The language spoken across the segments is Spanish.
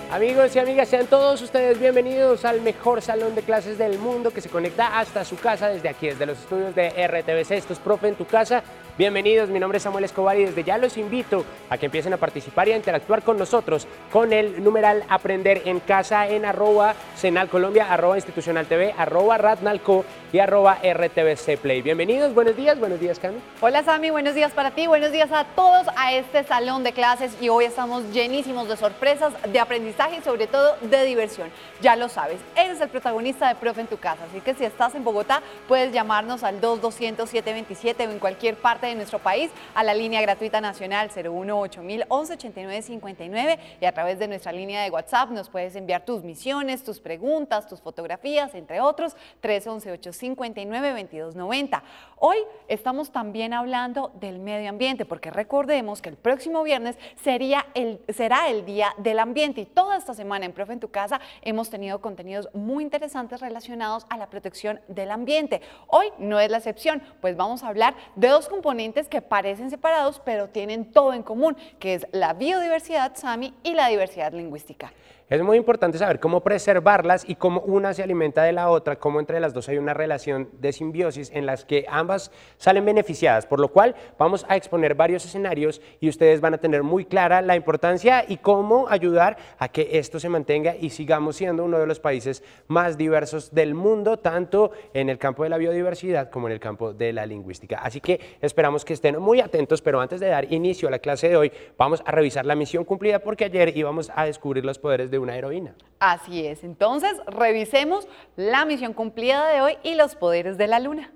Amigos y amigas, sean todos ustedes bienvenidos al mejor salón de clases del mundo que se conecta hasta su casa desde aquí, desde los estudios de RTBC. Esto es Profe en tu casa. Bienvenidos, mi nombre es Samuel Escobar y desde ya los invito a que empiecen a participar y a interactuar con nosotros con el numeral Aprender en Casa en @senalcolombia, @institucionaltv, @radnalco y @rtbcplay. Bienvenidos, buenos días, Cami. Hola, Sami, buenos días para ti, buenos días a todos a este salón de clases y hoy estamos llenísimos de sorpresas, de aprendizaje y sobre todo de diversión. Ya lo sabes, eres el protagonista de Profe en tu Casa, así que si estás en Bogotá puedes llamarnos al 2-200-727 o en cualquier parte de nuestro país a la línea gratuita nacional 018 11 89 59 y a través de nuestra línea de WhatsApp nos puedes enviar tus misiones, tus preguntas, tus fotografías, entre otros, 311-859-2290. Hoy estamos también hablando del medio ambiente porque recordemos que el próximo viernes será el Día del Ambiente y toda esta semana en Profe en tu Casa hemos tenido contenidos muy interesantes relacionados a la protección del ambiente. Hoy no es la excepción, pues vamos a hablar de dos componentes que parecen separados pero tienen todo en común, que es la biodiversidad, Sami, y la diversidad lingüística. Es muy importante saber cómo preservarlas y cómo una se alimenta de la otra, cómo entre las dos hay una relación de simbiosis en las que ambas salen beneficiadas, por lo cual vamos a exponer varios escenarios y ustedes van a tener muy clara la importancia y cómo ayudar a que esto se mantenga y sigamos siendo uno de los países más diversos del mundo, tanto en el campo de la biodiversidad como en el campo de la lingüística. Así que esperamos que estén muy atentos, pero antes de dar inicio a la clase de hoy, vamos a revisar la misión cumplida porque ayer íbamos a descubrir los poderes de una heroína. Así es, entonces revisemos la misión cumplida de hoy y los poderes de la luna.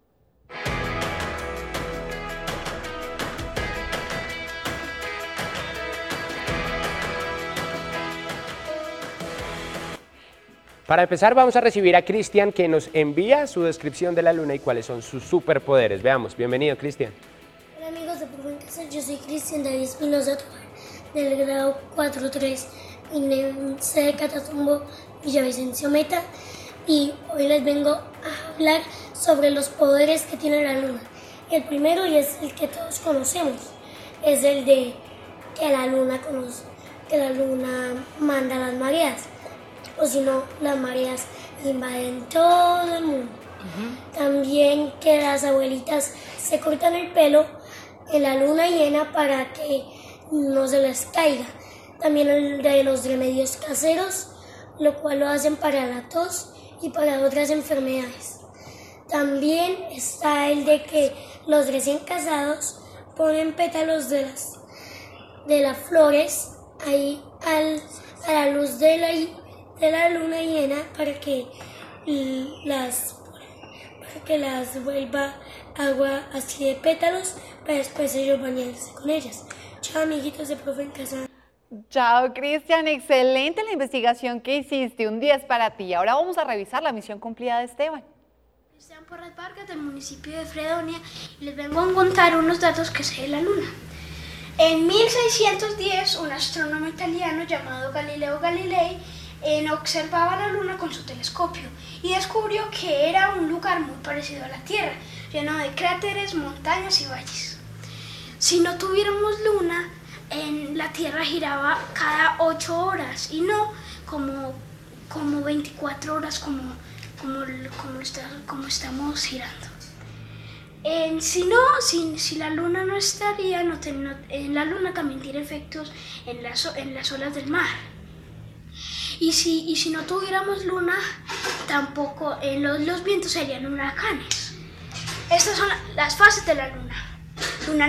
Para empezar vamos a recibir a Cristian que nos envía su descripción de la luna y cuáles son sus superpoderes. Veamos, bienvenido Cristian. Hola amigos de Profe en Casa, yo soy Cristian David Espinosa Tobar del grado 4.3 en sede Catatumbo Villavicencio Meta y hoy les vengo a hablar sobre los poderes que tiene la luna. El primero, y es el que todos conocemos, es el de que la luna manda las mareas, o si no, las mareas invaden todo el mundo. También que las abuelitas se cortan el pelo en la luna llena para que no se les caiga. También el de los remedios caseros, lo cual lo hacen para la tos y para otras enfermedades. También está el de que los recién casados ponen pétalos de las flores ahí a la luz de la luna llena para que las vuelva agua así de pétalos para después ellos bañarse con ellas. Chao amiguitos de Profe en Casa. Chao, Cristian, excelente la investigación que hiciste, un 10 para ti. Ahora vamos a revisar la misión cumplida de Esteban. Esteban Porras Vargas del municipio de Fredonia y les vengo a contar unos datos que sé de la luna. En 1610, un astrónomo italiano llamado Galileo Galilei observaba la luna con su telescopio y descubrió que era un lugar muy parecido a la Tierra, lleno de cráteres, montañas y valles. Si no tuviéramos luna, la Tierra giraba cada 8 horas y no como 24 horas como estamos girando. Si la luna no estaría, la luna también tiene efectos en las olas del mar. Y si no tuviéramos luna, tampoco los vientos serían huracanes. Estas son las fases de la luna. Luna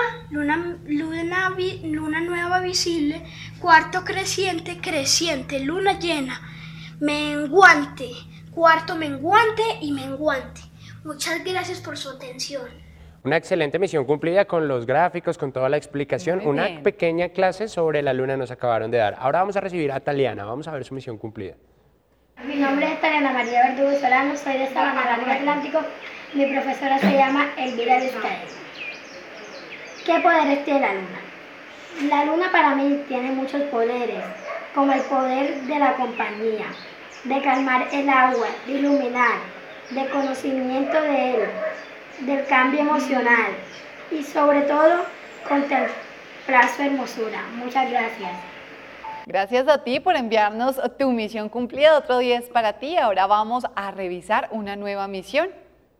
nueva visible, cuarto creciente, luna llena, menguante, cuarto menguante y menguante. Muchas gracias por su atención. Una excelente misión cumplida con los gráficos, con toda la explicación. Una pequeña clase sobre la luna nos acabaron de dar. Ahora vamos a recibir a Taliana, vamos a ver su misión cumplida. Mi nombre es Taliana María Verdugo Solano, soy de Sabana Larga Atlántico. Mi profesora se llama Elvira Vizcaez. ¿Qué poderes tiene la luna? La luna para mí tiene muchos poderes, como el poder de la compañía, de calmar el agua, de iluminar, de conocimiento de él, del cambio emocional y sobre todo contemplar su hermosura. Muchas gracias. Gracias a ti por enviarnos tu misión cumplida, otro 10 para ti. Ahora vamos a revisar una nueva misión.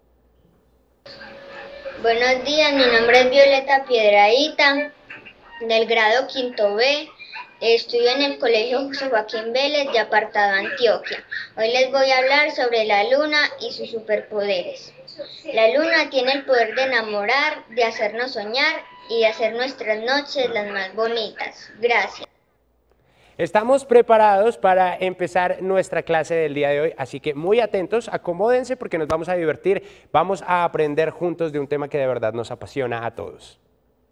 Buenos días, mi nombre es Violeta Piedrahíta, del grado quinto B. Estudio en el Colegio José Joaquín Vélez de Apartado, Antioquia. Hoy les voy a hablar sobre la luna y sus superpoderes. La luna tiene el poder de enamorar, de hacernos soñar y de hacer nuestras noches las más bonitas. Gracias. Estamos preparados para empezar nuestra clase del día de hoy, así que muy atentos, acomódense porque nos vamos a divertir, vamos a aprender juntos de un tema que de verdad nos apasiona a todos.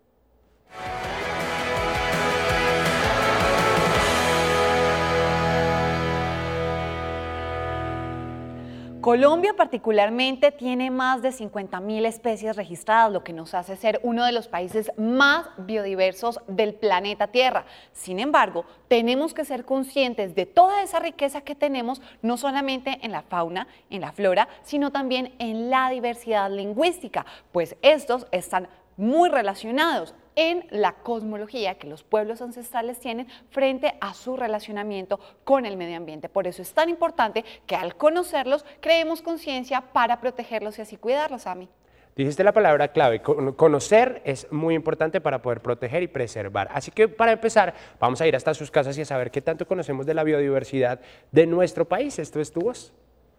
Colombia particularmente tiene más de 50.000 especies registradas, lo que nos hace ser uno de los países más biodiversos del planeta Tierra. Sin embargo, tenemos que ser conscientes de toda esa riqueza que tenemos, no solamente en la fauna, en la flora, sino también en la diversidad lingüística, pues estos están muy relacionados en la cosmología que los pueblos ancestrales tienen frente a su relacionamiento con el medio ambiente. Por eso es tan importante que al conocerlos creemos conciencia para protegerlos y así cuidarlos, Ami. Dijiste la palabra clave, conocer es muy importante para poder proteger y preservar. Así que para empezar vamos a ir hasta sus casas y a saber qué tanto conocemos de la biodiversidad de nuestro país. Esto es Tu Voz.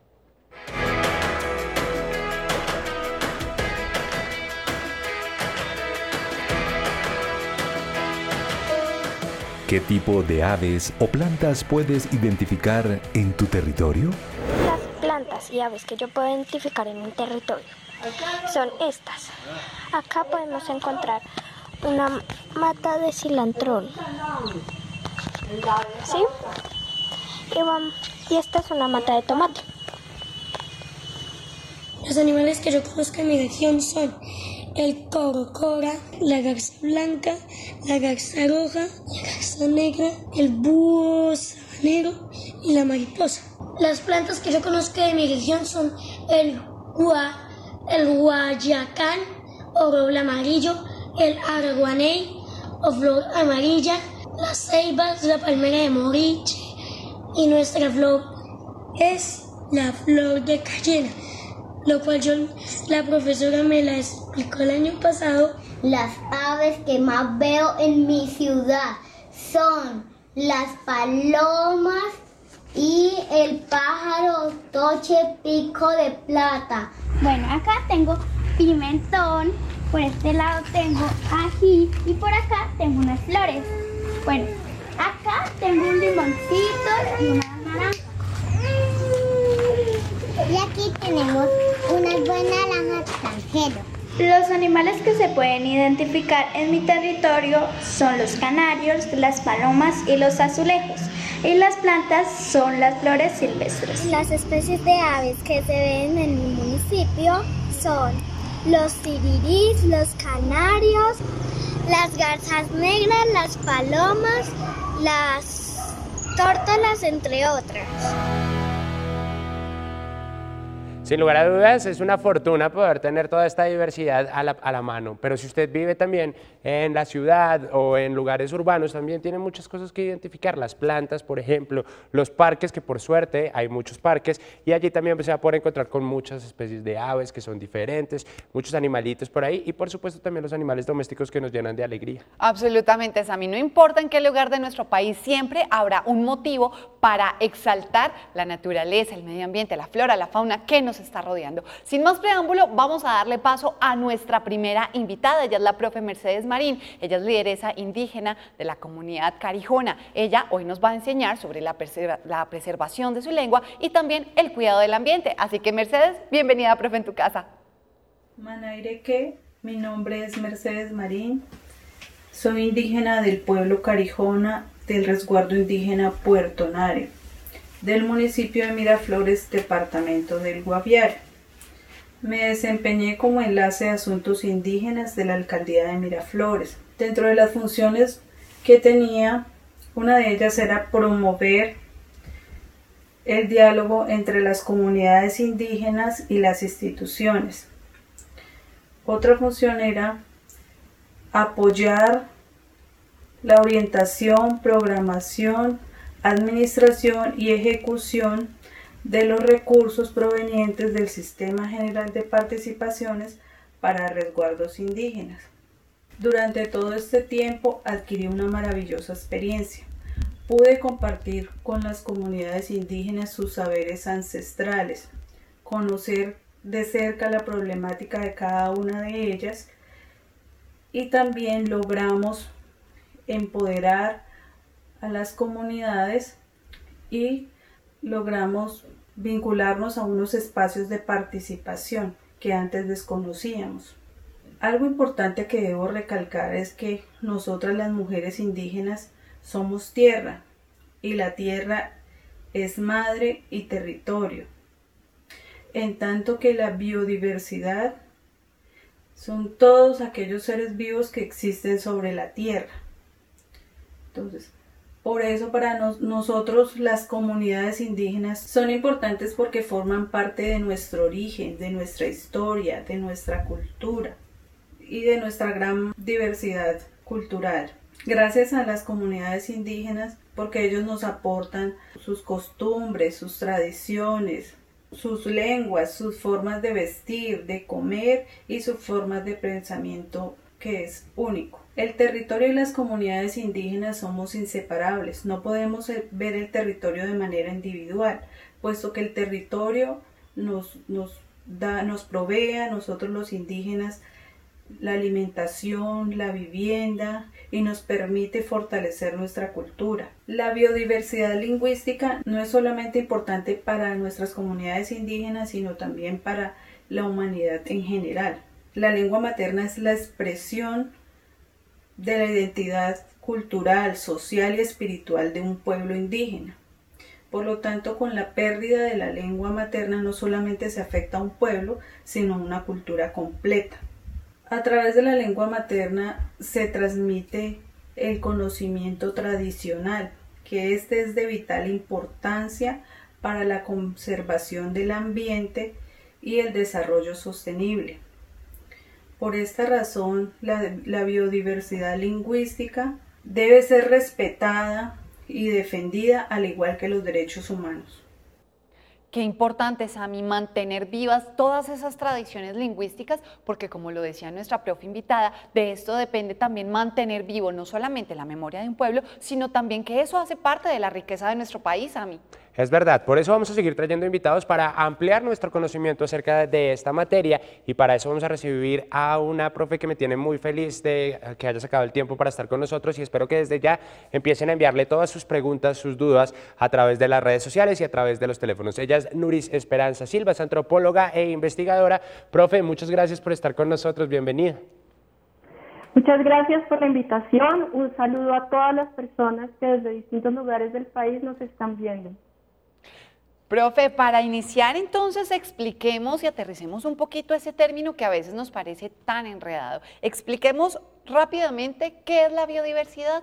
¿Qué tipo de aves o plantas puedes identificar en tu territorio? Las plantas y aves que yo puedo identificar en mi territorio son estas. Acá podemos encontrar una mata de cilantrón. ¿Sí? Y esta es una mata de tomate. Los animales que yo conozco en mi región son el corocora, la garza blanca, la garza roja, la garza negra, el búho sabanero y la mariposa. Las plantas que yo conozco de mi región son el guayacán o roble amarillo, el araguaney o flor amarilla, las ceibas, la palmera de moriche y nuestra flor es la flor de cayena, lo cual la profesora me la explicó el año pasado. Las aves que más veo en mi ciudad son las palomas y el pájaro toche pico de plata. Bueno, acá tengo pimentón, por este lado tengo ají y por acá tengo unas flores. Bueno, acá tengo un limoncito y una naranja. Y aquí tenemos unas buenas naranjas extranjeras. Los animales que se pueden identificar en mi territorio son los canarios, las palomas y los azulejos. Y las plantas son las flores silvestres. Las especies de aves que se ven en mi municipio son los sirirís, los canarios, las garzas negras, las palomas, las tórtolas, entre otras. Sin lugar a dudas, es una fortuna poder tener toda esta diversidad a la mano, pero si usted vive también en la ciudad o en lugares urbanos, también tiene muchas cosas que identificar, las plantas, por ejemplo, los parques, que por suerte hay muchos parques, y allí también se va a poder encontrar con muchas especies de aves que son diferentes, muchos animalitos por ahí, y por supuesto también los animales domésticos que nos llenan de alegría. Absolutamente, Sammy, no importa en qué lugar de nuestro país, siempre habrá un motivo para exaltar la naturaleza, el medio ambiente, la flora, la fauna que nos está rodeando. Sin más preámbulo, vamos a darle paso a nuestra primera invitada. Ella es la profe Mercedes Marín. Ella es lideresa indígena de la comunidad carijona. Ella hoy nos va a enseñar sobre la preservación de su lengua y también el cuidado del ambiente. Así que Mercedes, bienvenida, profe, en tu casa. Manaireque, mi nombre es Mercedes Marín. Soy indígena del pueblo carijona del resguardo indígena Puerto Nare, del municipio de Miraflores, departamento del Guaviare. Me desempeñé como enlace de asuntos indígenas de la alcaldía de Miraflores. Dentro de las funciones que tenía, una de ellas era promover el diálogo entre las comunidades indígenas y las instituciones. Otra función era apoyar la orientación, programación, administración y ejecución de los recursos provenientes del Sistema General de Participaciones para Resguardos Indígenas. Durante todo este tiempo adquirí una maravillosa experiencia. Pude compartir con las comunidades indígenas sus saberes ancestrales, conocer de cerca la problemática de cada una de ellas y también logramos empoderar a las comunidades y logramos vincularnos a unos espacios de participación que antes desconocíamos. Algo importante que debo recalcar es que nosotras las mujeres indígenas somos tierra y la tierra es madre y territorio, en tanto que la biodiversidad son todos aquellos seres vivos que existen sobre la tierra. Entonces, por eso para nosotros las comunidades indígenas son importantes porque forman parte de nuestro origen, de nuestra historia, de nuestra cultura y de nuestra gran diversidad cultural. Gracias a las comunidades indígenas porque ellos nos aportan sus costumbres, sus tradiciones, sus lenguas, sus formas de vestir, de comer y sus formas de pensamiento que es único. El territorio y las comunidades indígenas somos inseparables. No podemos ver el territorio de manera individual, puesto que el territorio nos provee a nosotros los indígenas la alimentación, la vivienda y nos permite fortalecer nuestra cultura. La biodiversidad lingüística no es solamente importante para nuestras comunidades indígenas, sino también para la humanidad en general. La lengua materna es la expresión de la identidad cultural, social y espiritual de un pueblo indígena. Por lo tanto, con la pérdida de la lengua materna no solamente se afecta a un pueblo, sino a una cultura completa. A través de la lengua materna se transmite el conocimiento tradicional, que es de vital importancia para la conservación del ambiente y el desarrollo sostenible. Por esta razón, la biodiversidad lingüística debe ser respetada y defendida al igual que los derechos humanos. Qué importante es, Sami, mantener vivas todas esas tradiciones lingüísticas, porque como lo decía nuestra profe invitada, de esto depende también mantener vivo no solamente la memoria de un pueblo, sino también que eso hace parte de la riqueza de nuestro país, Sami. Es verdad, por eso vamos a seguir trayendo invitados para ampliar nuestro conocimiento acerca de esta materia y para eso vamos a recibir a una profe que me tiene muy feliz de que haya sacado el tiempo para estar con nosotros y espero que desde ya empiecen a enviarle todas sus preguntas, sus dudas a través de las redes sociales y a través de los teléfonos. Ella es Nuris Esperanza Silva, es antropóloga e investigadora. Profe, muchas gracias por estar con nosotros, bienvenida. Muchas gracias por la invitación, un saludo a todas las personas que desde distintos lugares del país nos están viendo. Profe, para iniciar entonces expliquemos y aterricemos un poquito ese término que a veces nos parece tan enredado. Expliquemos rápidamente qué es la biodiversidad.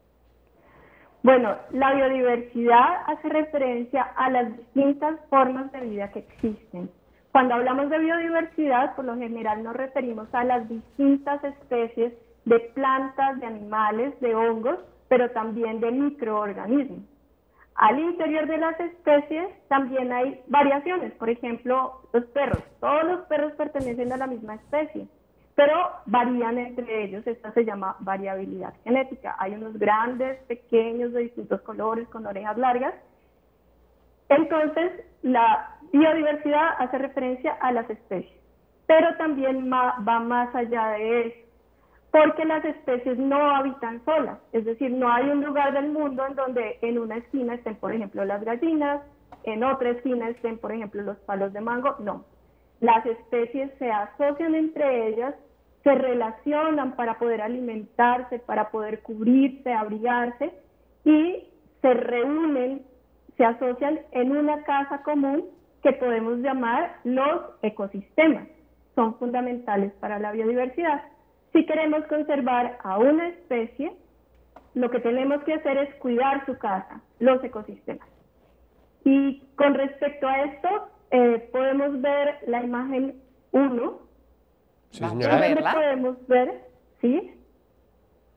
Bueno, la biodiversidad hace referencia a las distintas formas de vida que existen. Cuando hablamos de biodiversidad, por lo general nos referimos a las distintas especies de plantas, de animales, de hongos, pero también de microorganismos. Al interior de las especies también hay variaciones, por ejemplo, los perros. Todos los perros pertenecen a la misma especie, pero varían entre ellos. Esta se llama variabilidad genética. Hay unos grandes, pequeños, de distintos colores, con orejas largas. Entonces, la biodiversidad hace referencia a las especies, pero también va más allá de eso. Porque las especies no habitan solas, es decir, no hay un lugar del mundo en donde en una esquina estén, por ejemplo, las gallinas, en otra esquina estén, por ejemplo, los palos de mango, no. Las especies se asocian entre ellas, se relacionan para poder alimentarse, para poder cubrirse, abrigarse, y se reúnen, se asocian en una casa común que podemos llamar los ecosistemas. Son fundamentales para la biodiversidad. Si queremos conservar a una especie, lo que tenemos que hacer es cuidar su casa, los ecosistemas. Y con respecto a esto, podemos ver la imagen 1. Sí, señora. Donde podemos ver, ¿sí?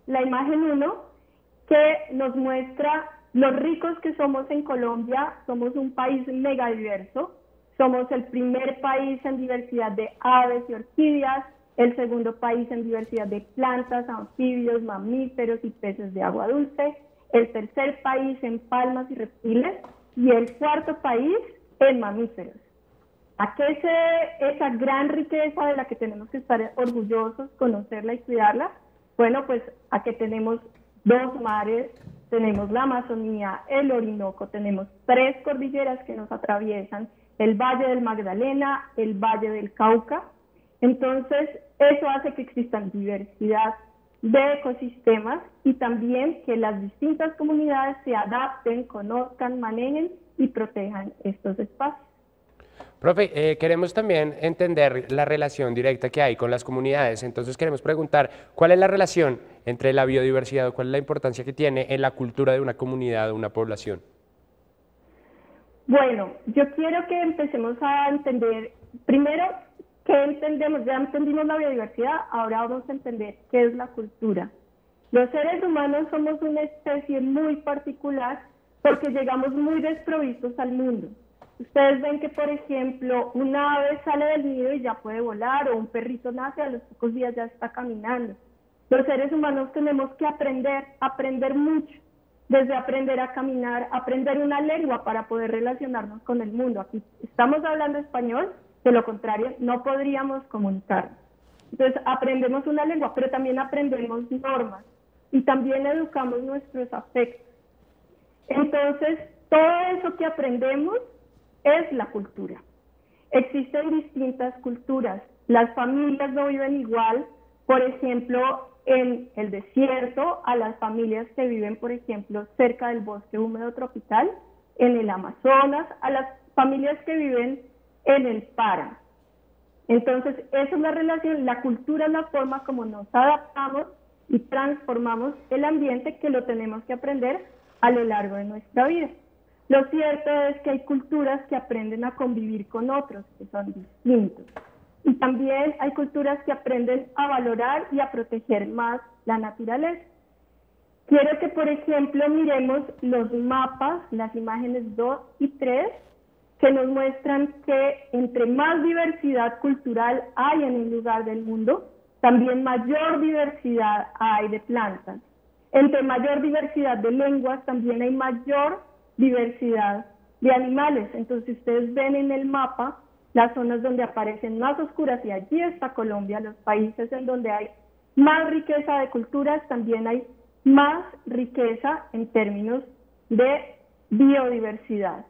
la imagen 1, que nos muestra los ricos que somos en Colombia. Somos un país mega diverso. Somos el primer país en diversidad de aves y orquídeas, el segundo país en diversidad de plantas, anfibios, mamíferos y peces de agua dulce, el tercer país en palmas y reptiles y el cuarto país en mamíferos. ¿A qué se debe esa gran riqueza de la que tenemos que estar orgullosos, conocerla y cuidarla? Bueno, pues a que tenemos 2 mares, tenemos la Amazonía, el Orinoco, tenemos 3 cordilleras que nos atraviesan, el Valle del Magdalena, el Valle del Cauca. Entonces, eso hace que existan diversidad de ecosistemas y también que las distintas comunidades se adapten, conozcan, manejen y protejan estos espacios. Profe, queremos también entender la relación directa que hay con las comunidades, entonces queremos preguntar cuál es la relación entre la biodiversidad o cuál es la importancia que tiene en la cultura de una comunidad o una población. Bueno, yo quiero que empecemos a entender, primero, ¿qué entendemos? Ya entendimos la biodiversidad, ahora vamos a entender qué es la cultura. Los seres humanos somos una especie muy particular porque llegamos muy desprovistos al mundo. Ustedes ven que, por ejemplo, una ave sale del nido y ya puede volar, o un perrito nace, a los pocos días ya está caminando. Los seres humanos tenemos que aprender mucho, desde aprender a caminar, aprender una lengua para poder relacionarnos con el mundo. Aquí estamos hablando español, de lo contrario no podríamos comunicarnos. Entonces aprendemos una lengua, pero también aprendemos normas y también educamos nuestros afectos. Entonces todo eso que aprendemos es la cultura. Existen distintas culturas, las familias no viven igual, por ejemplo, en el desierto, a las familias que viven, por ejemplo, cerca del bosque húmedo tropical, en el Amazonas, a las familias que viven en el páramo. Entonces, esa es la relación, la cultura es la forma como nos adaptamos y transformamos el ambiente, que lo tenemos que aprender a lo largo de nuestra vida. Lo cierto es que hay culturas que aprenden a convivir con otros, que son distintos. Y también hay culturas que aprenden a valorar y a proteger más la naturaleza. Quiero que, por ejemplo, miremos los mapas, las imágenes 2 y 3, que nos muestran que entre más diversidad cultural hay en un lugar del mundo, también mayor diversidad hay de plantas. Entre mayor diversidad de lenguas, también hay mayor diversidad de animales. Entonces, ustedes ven en el mapa las zonas donde aparecen más oscuras, y allí está Colombia, los países en donde hay más riqueza de culturas, también hay más riqueza en términos de biodiversidad.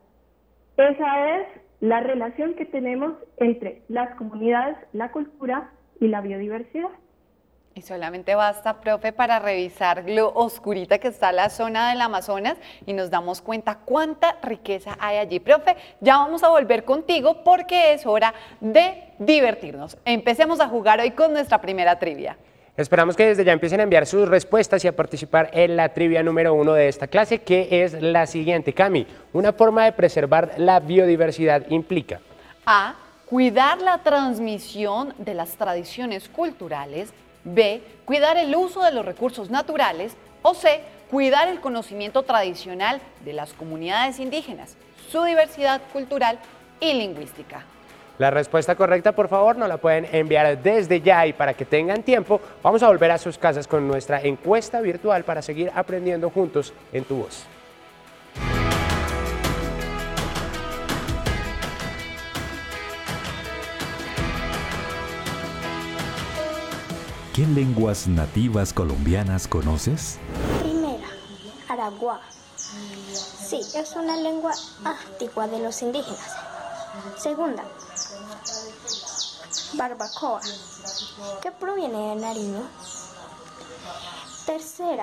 Esa es la relación que tenemos entre las comunidades, la cultura y la biodiversidad. Y solamente basta, profe, para revisar lo oscurita que está la zona del Amazonas y nos damos cuenta cuánta riqueza hay allí. Profe, ya vamos a volver contigo porque es hora de divertirnos. Empecemos a jugar hoy con nuestra primera trivia. Esperamos que desde ya empiecen a enviar sus respuestas y a participar en la trivia número 1 de esta clase, que es la siguiente. Cami, una forma de preservar la biodiversidad implica: A. Cuidar la transmisión de las tradiciones culturales. B. Cuidar el uso de los recursos naturales. O C. Cuidar el conocimiento tradicional de las comunidades indígenas, su diversidad cultural y lingüística. La respuesta correcta, por favor, nos la pueden enviar desde ya, y para que tengan tiempo, vamos a volver a sus casas con nuestra encuesta virtual para seguir aprendiendo juntos en Tu Voz. ¿Qué lenguas nativas colombianas conoces? Primera, Aragua. Sí, es una lengua antigua de los indígenas. Segunda, Barbacoa, que proviene de Nariño. Tercera,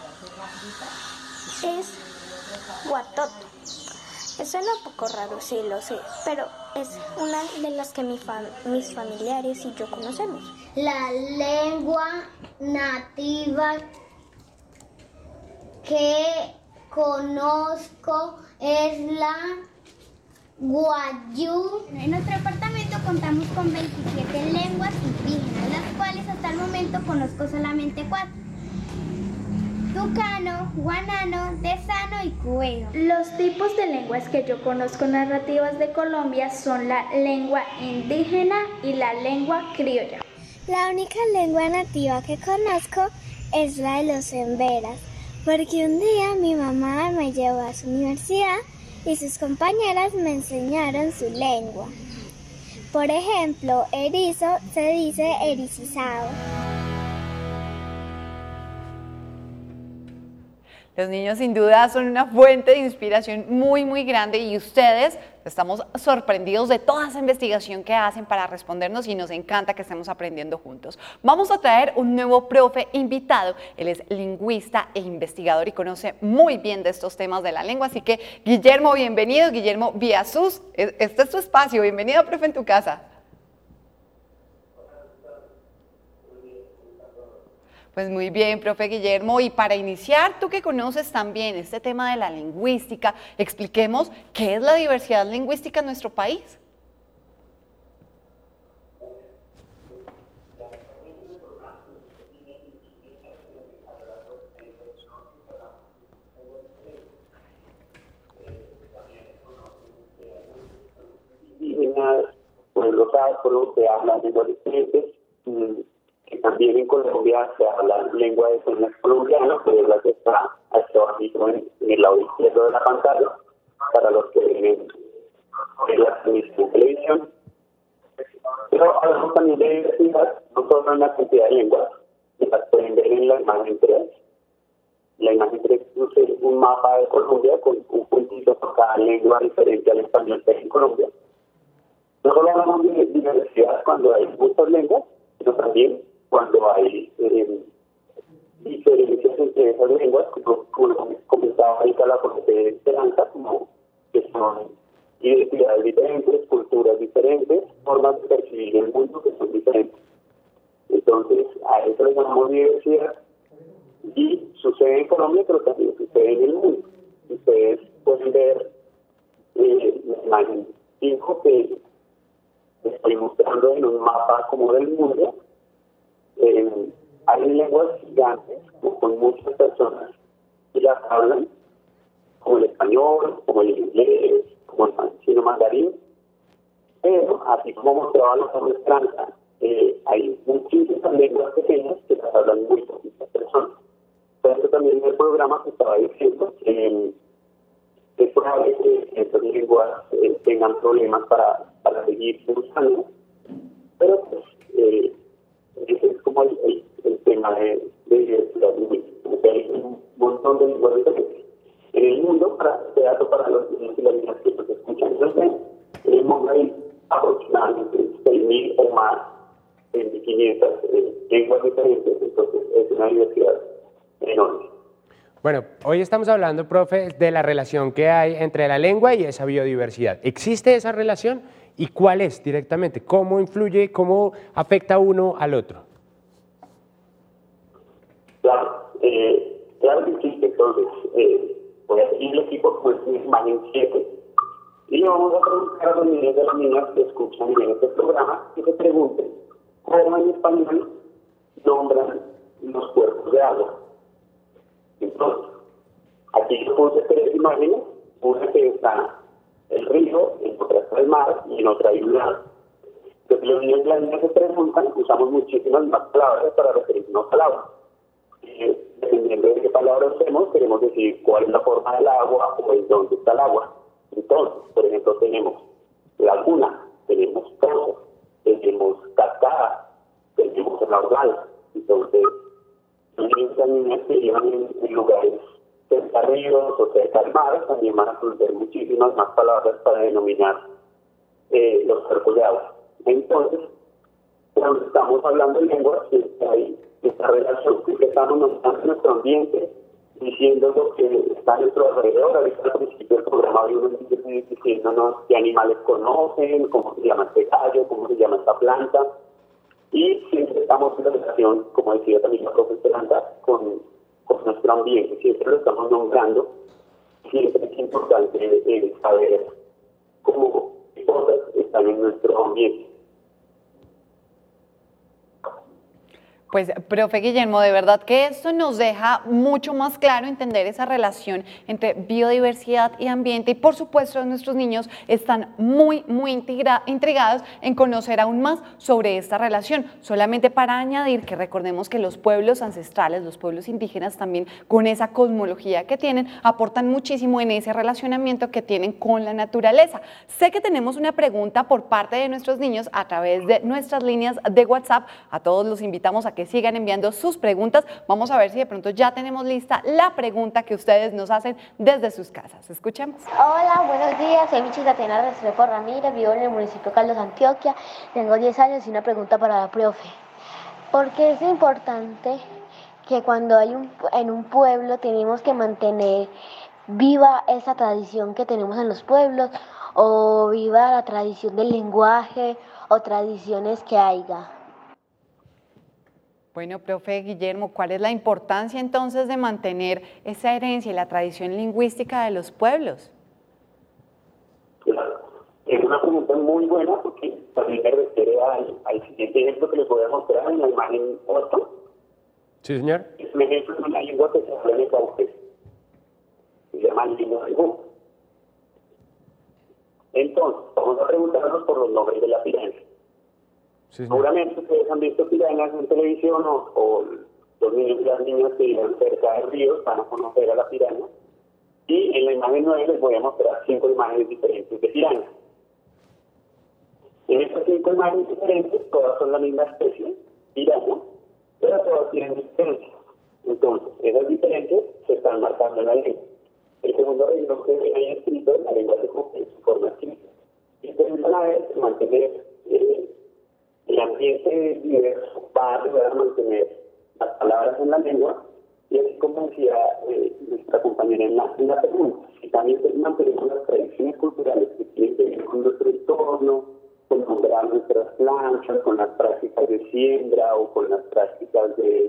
es Guatoto. Suena un poco raro, sí, lo sé, pero es una de las que mis familiares y yo conocemos. La lengua nativa que conozco es la Guayú. En nuestro departamento contamos con 27 lenguas indígenas, las cuales hasta el momento conozco solamente 4. tucano, guanano, tesano y cubeno. Los tipos de lenguas que yo conozco nativas de Colombia son la lengua indígena y la lengua criolla. La única lengua nativa que conozco es la de los emberas, porque un día mi mamá me llevó a su universidad y sus compañeras me enseñaron su lengua. Por ejemplo, erizo se dice ericizado. Los niños sin duda son una fuente de inspiración muy grande y ustedes estamos sorprendidos de toda esa investigación que hacen para respondernos y nos encanta que estemos aprendiendo juntos. Vamos a traer un nuevo profe invitado. Él es lingüista e investigador y conoce muy bien de estos temas de la lengua, así que Guillermo, bienvenido. Guillermo Biasús, este es tu espacio. Bienvenido, profe, en tu casa. Pues muy bien, profe Guillermo, y para iniciar, tú que conoces también este tema de la lingüística, expliquemos qué es la diversidad lingüística en nuestro país. Pueblos afro que hablan lenguas diferentes, que también en Colombia se habla lengua de señas colombiana, que es la que está hasta abajo en el lado izquierdo de la pantalla, para los que ven en la transmisión de televisión. Pero hablamos también de diversidad, no solo en la cantidad de lenguas, que las pueden ver en la imagen 3. La imagen 3 es un mapa de Colombia con un puntito por cada lengua diferente al español que hay en Colombia. No solo hablamos de diversidad cuando hay muchas lenguas, sino también cuando hay diferencias entre esas lenguas, como comentaba ahorita la profe de Esperanza, como que son identidades diferentes, culturas diferentes, formas de percibir el mundo que son diferentes. Entonces, a eso le llamamos diversidad y sucede en Colombia, pero también sucede en el mundo. Ustedes pueden ver la imagen 5 que estoy mostrando en un mapa como del mundo. Hay lenguas gigantes con muchas personas que las hablan, como el español, como el inglés, como el chino mandarín, pero así como mostraba la forma Esperanza, hay muchísimas lenguas pequeñas que las hablan muy poquitas personas. Por eso también en el programa que estaba diciendo que es probable que estas lenguas tengan problemas para seguir usando, pero pues ese es como el tema de diversidad lingüística. Hay un montón de lenguas diferentes en el mundo, para los niños y las niñas que nos escuchan. Entonces, en el mundo hay aproximadamente 6.000 o más, 2.500 lenguas diferentes, entonces es una diversidad enorme. Bueno, hoy estamos hablando, profe, de la relación que hay entre la lengua y esa biodiversidad. ¿Existe esa relación? ¿Y cuál es directamente? ¿Cómo influye, cómo afecta uno al otro? Claro que existe. Entonces, voy a seguir el equipo con esta imagen 7 y le vamos a preguntar a los niños y las niñas que escuchan bien este programa que se pregunten cómo en español nombran los cuerpos de agua. Entonces, aquí yo puse 3 imágenes, una que está el río, en otra está el mar y en otra hay un lago. Entonces los niños y las niñas se preguntan, usamos muchísimas más palabras para referirnos al agua. Dependiendo de qué palabra usemos, queremos decir cuál es la forma del agua o en dónde está el agua. Entonces, por ejemplo, tenemos laguna, tenemos pozo, tenemos cascada, tenemos raudal. Entonces, los niños y las niñas que vivan en lugares cerca de ríos o cerca del mar también van a conocer muchísimas más palabras para denominar los cuerpos de agua. Entonces, cuando estamos hablando de lenguas, hay esta relación que estamos notando en nuestro ambiente, diciendo lo que está a nuestro alrededor. Ahorita al principio del programa había unos niños diciéndonos qué animales conocen, cómo se llama este gallo, cómo se llama esta planta. Y siempre estamos en relación, como decía también la profe Esperanza, con nuestro ambiente. Siempre lo estamos nombrando. Siempre es importante saber cómo cosas están en nuestro ambiente. Pues, profe Guillermo, de verdad que esto nos deja mucho más claro entender esa relación entre biodiversidad y ambiente y, por supuesto, nuestros niños están muy intrigados en conocer aún más sobre esta relación. Solamente para añadir que recordemos que los pueblos ancestrales, los pueblos indígenas también con esa cosmología que tienen, aportan muchísimo en ese relacionamiento que tienen con la naturaleza. Sé que tenemos una pregunta por parte de nuestros niños a través de nuestras líneas de WhatsApp. A todos los invitamos a que sigan enviando sus preguntas. Vamos a ver si de pronto ya tenemos lista la pregunta que ustedes nos hacen desde sus casas. Escuchemos. Hola, buenos días. Soy Michi Tatiana Restrepo Ramírez, vivo en el municipio de Caldas, Antioquia. Tengo 10 años y una pregunta para la profe. ¿Por qué es importante que cuando hay en un pueblo tenemos que mantener viva esa tradición que tenemos en los pueblos, o viva la tradición del lenguaje o tradiciones que haya? Bueno, profe Guillermo, ¿cuál es la importancia entonces de mantener esa herencia y la tradición lingüística de los pueblos? Claro, es una pregunta muy buena porque también me refiere al siguiente ejemplo que les voy a mostrar en la imagen 8. Sí, señor. Es un ejemplo de una lengua que se habla en el Cauca. Se llama lengua de Gu. Entonces, vamos a preguntarnos por los nombres de la pirámide. Sí, seguramente ustedes han visto pirañas en televisión o los niños y las niñas que viven cerca de ríos van a conocer a la piraña. Y en la imagen 9 les voy a mostrar 5 imágenes diferentes de pirañas. En estas 5 imágenes diferentes, todas son la misma especie, piraña, pero todas tienen diferencias. Entonces, esas diferencias se están marcando en la lengua. El segundo renglón que ven ahí escrito en la lengua se cumple en su forma escrita. Y permiten a ver mantener el ambiente diverso va a ayudar a mantener las palabras en la lengua, y así como decía nuestra compañera en la pregunta, y también mantenemos las tradiciones culturales que tienen que ver con nuestro entorno, con nombrar nuestras planchas, con las prácticas de siembra o con las prácticas de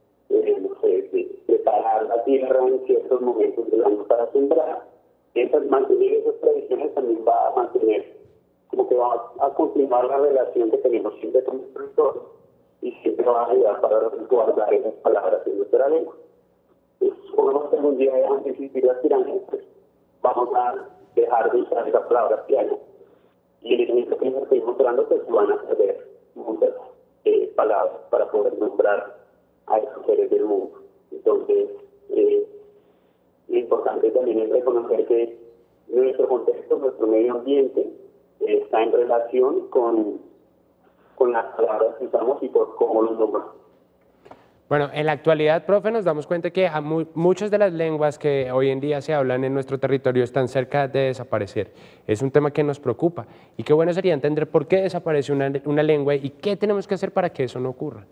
preparar la tierra en ciertos momentos del año para sembrar. Mantener esas tradiciones también va a mantener, como que va a continuar la relación que tenemos siempre con nuestro entorno y siempre va a ayudar para guardar esas palabras en nuestra lengua. Supongamos que algún día dejan de existir las pirañas, pues vamos a dejar de usar esa palabra piraña. Y en el ejemplo que les estoy mostrando, pues van a perder muchas palabras para poder nombrar a esos seres del mundo. Entonces, lo importante también es reconocer que nuestro contexto, nuestro medio ambiente, está en relación con las palabras que usamos y por cómo los nombramos. Bueno, en la actualidad, profe, nos damos cuenta que muchas de las lenguas que hoy en día se hablan en nuestro territorio están cerca de desaparecer. Es un tema que nos preocupa y qué bueno sería entender por qué desaparece una lengua y qué tenemos que hacer para que eso no ocurra.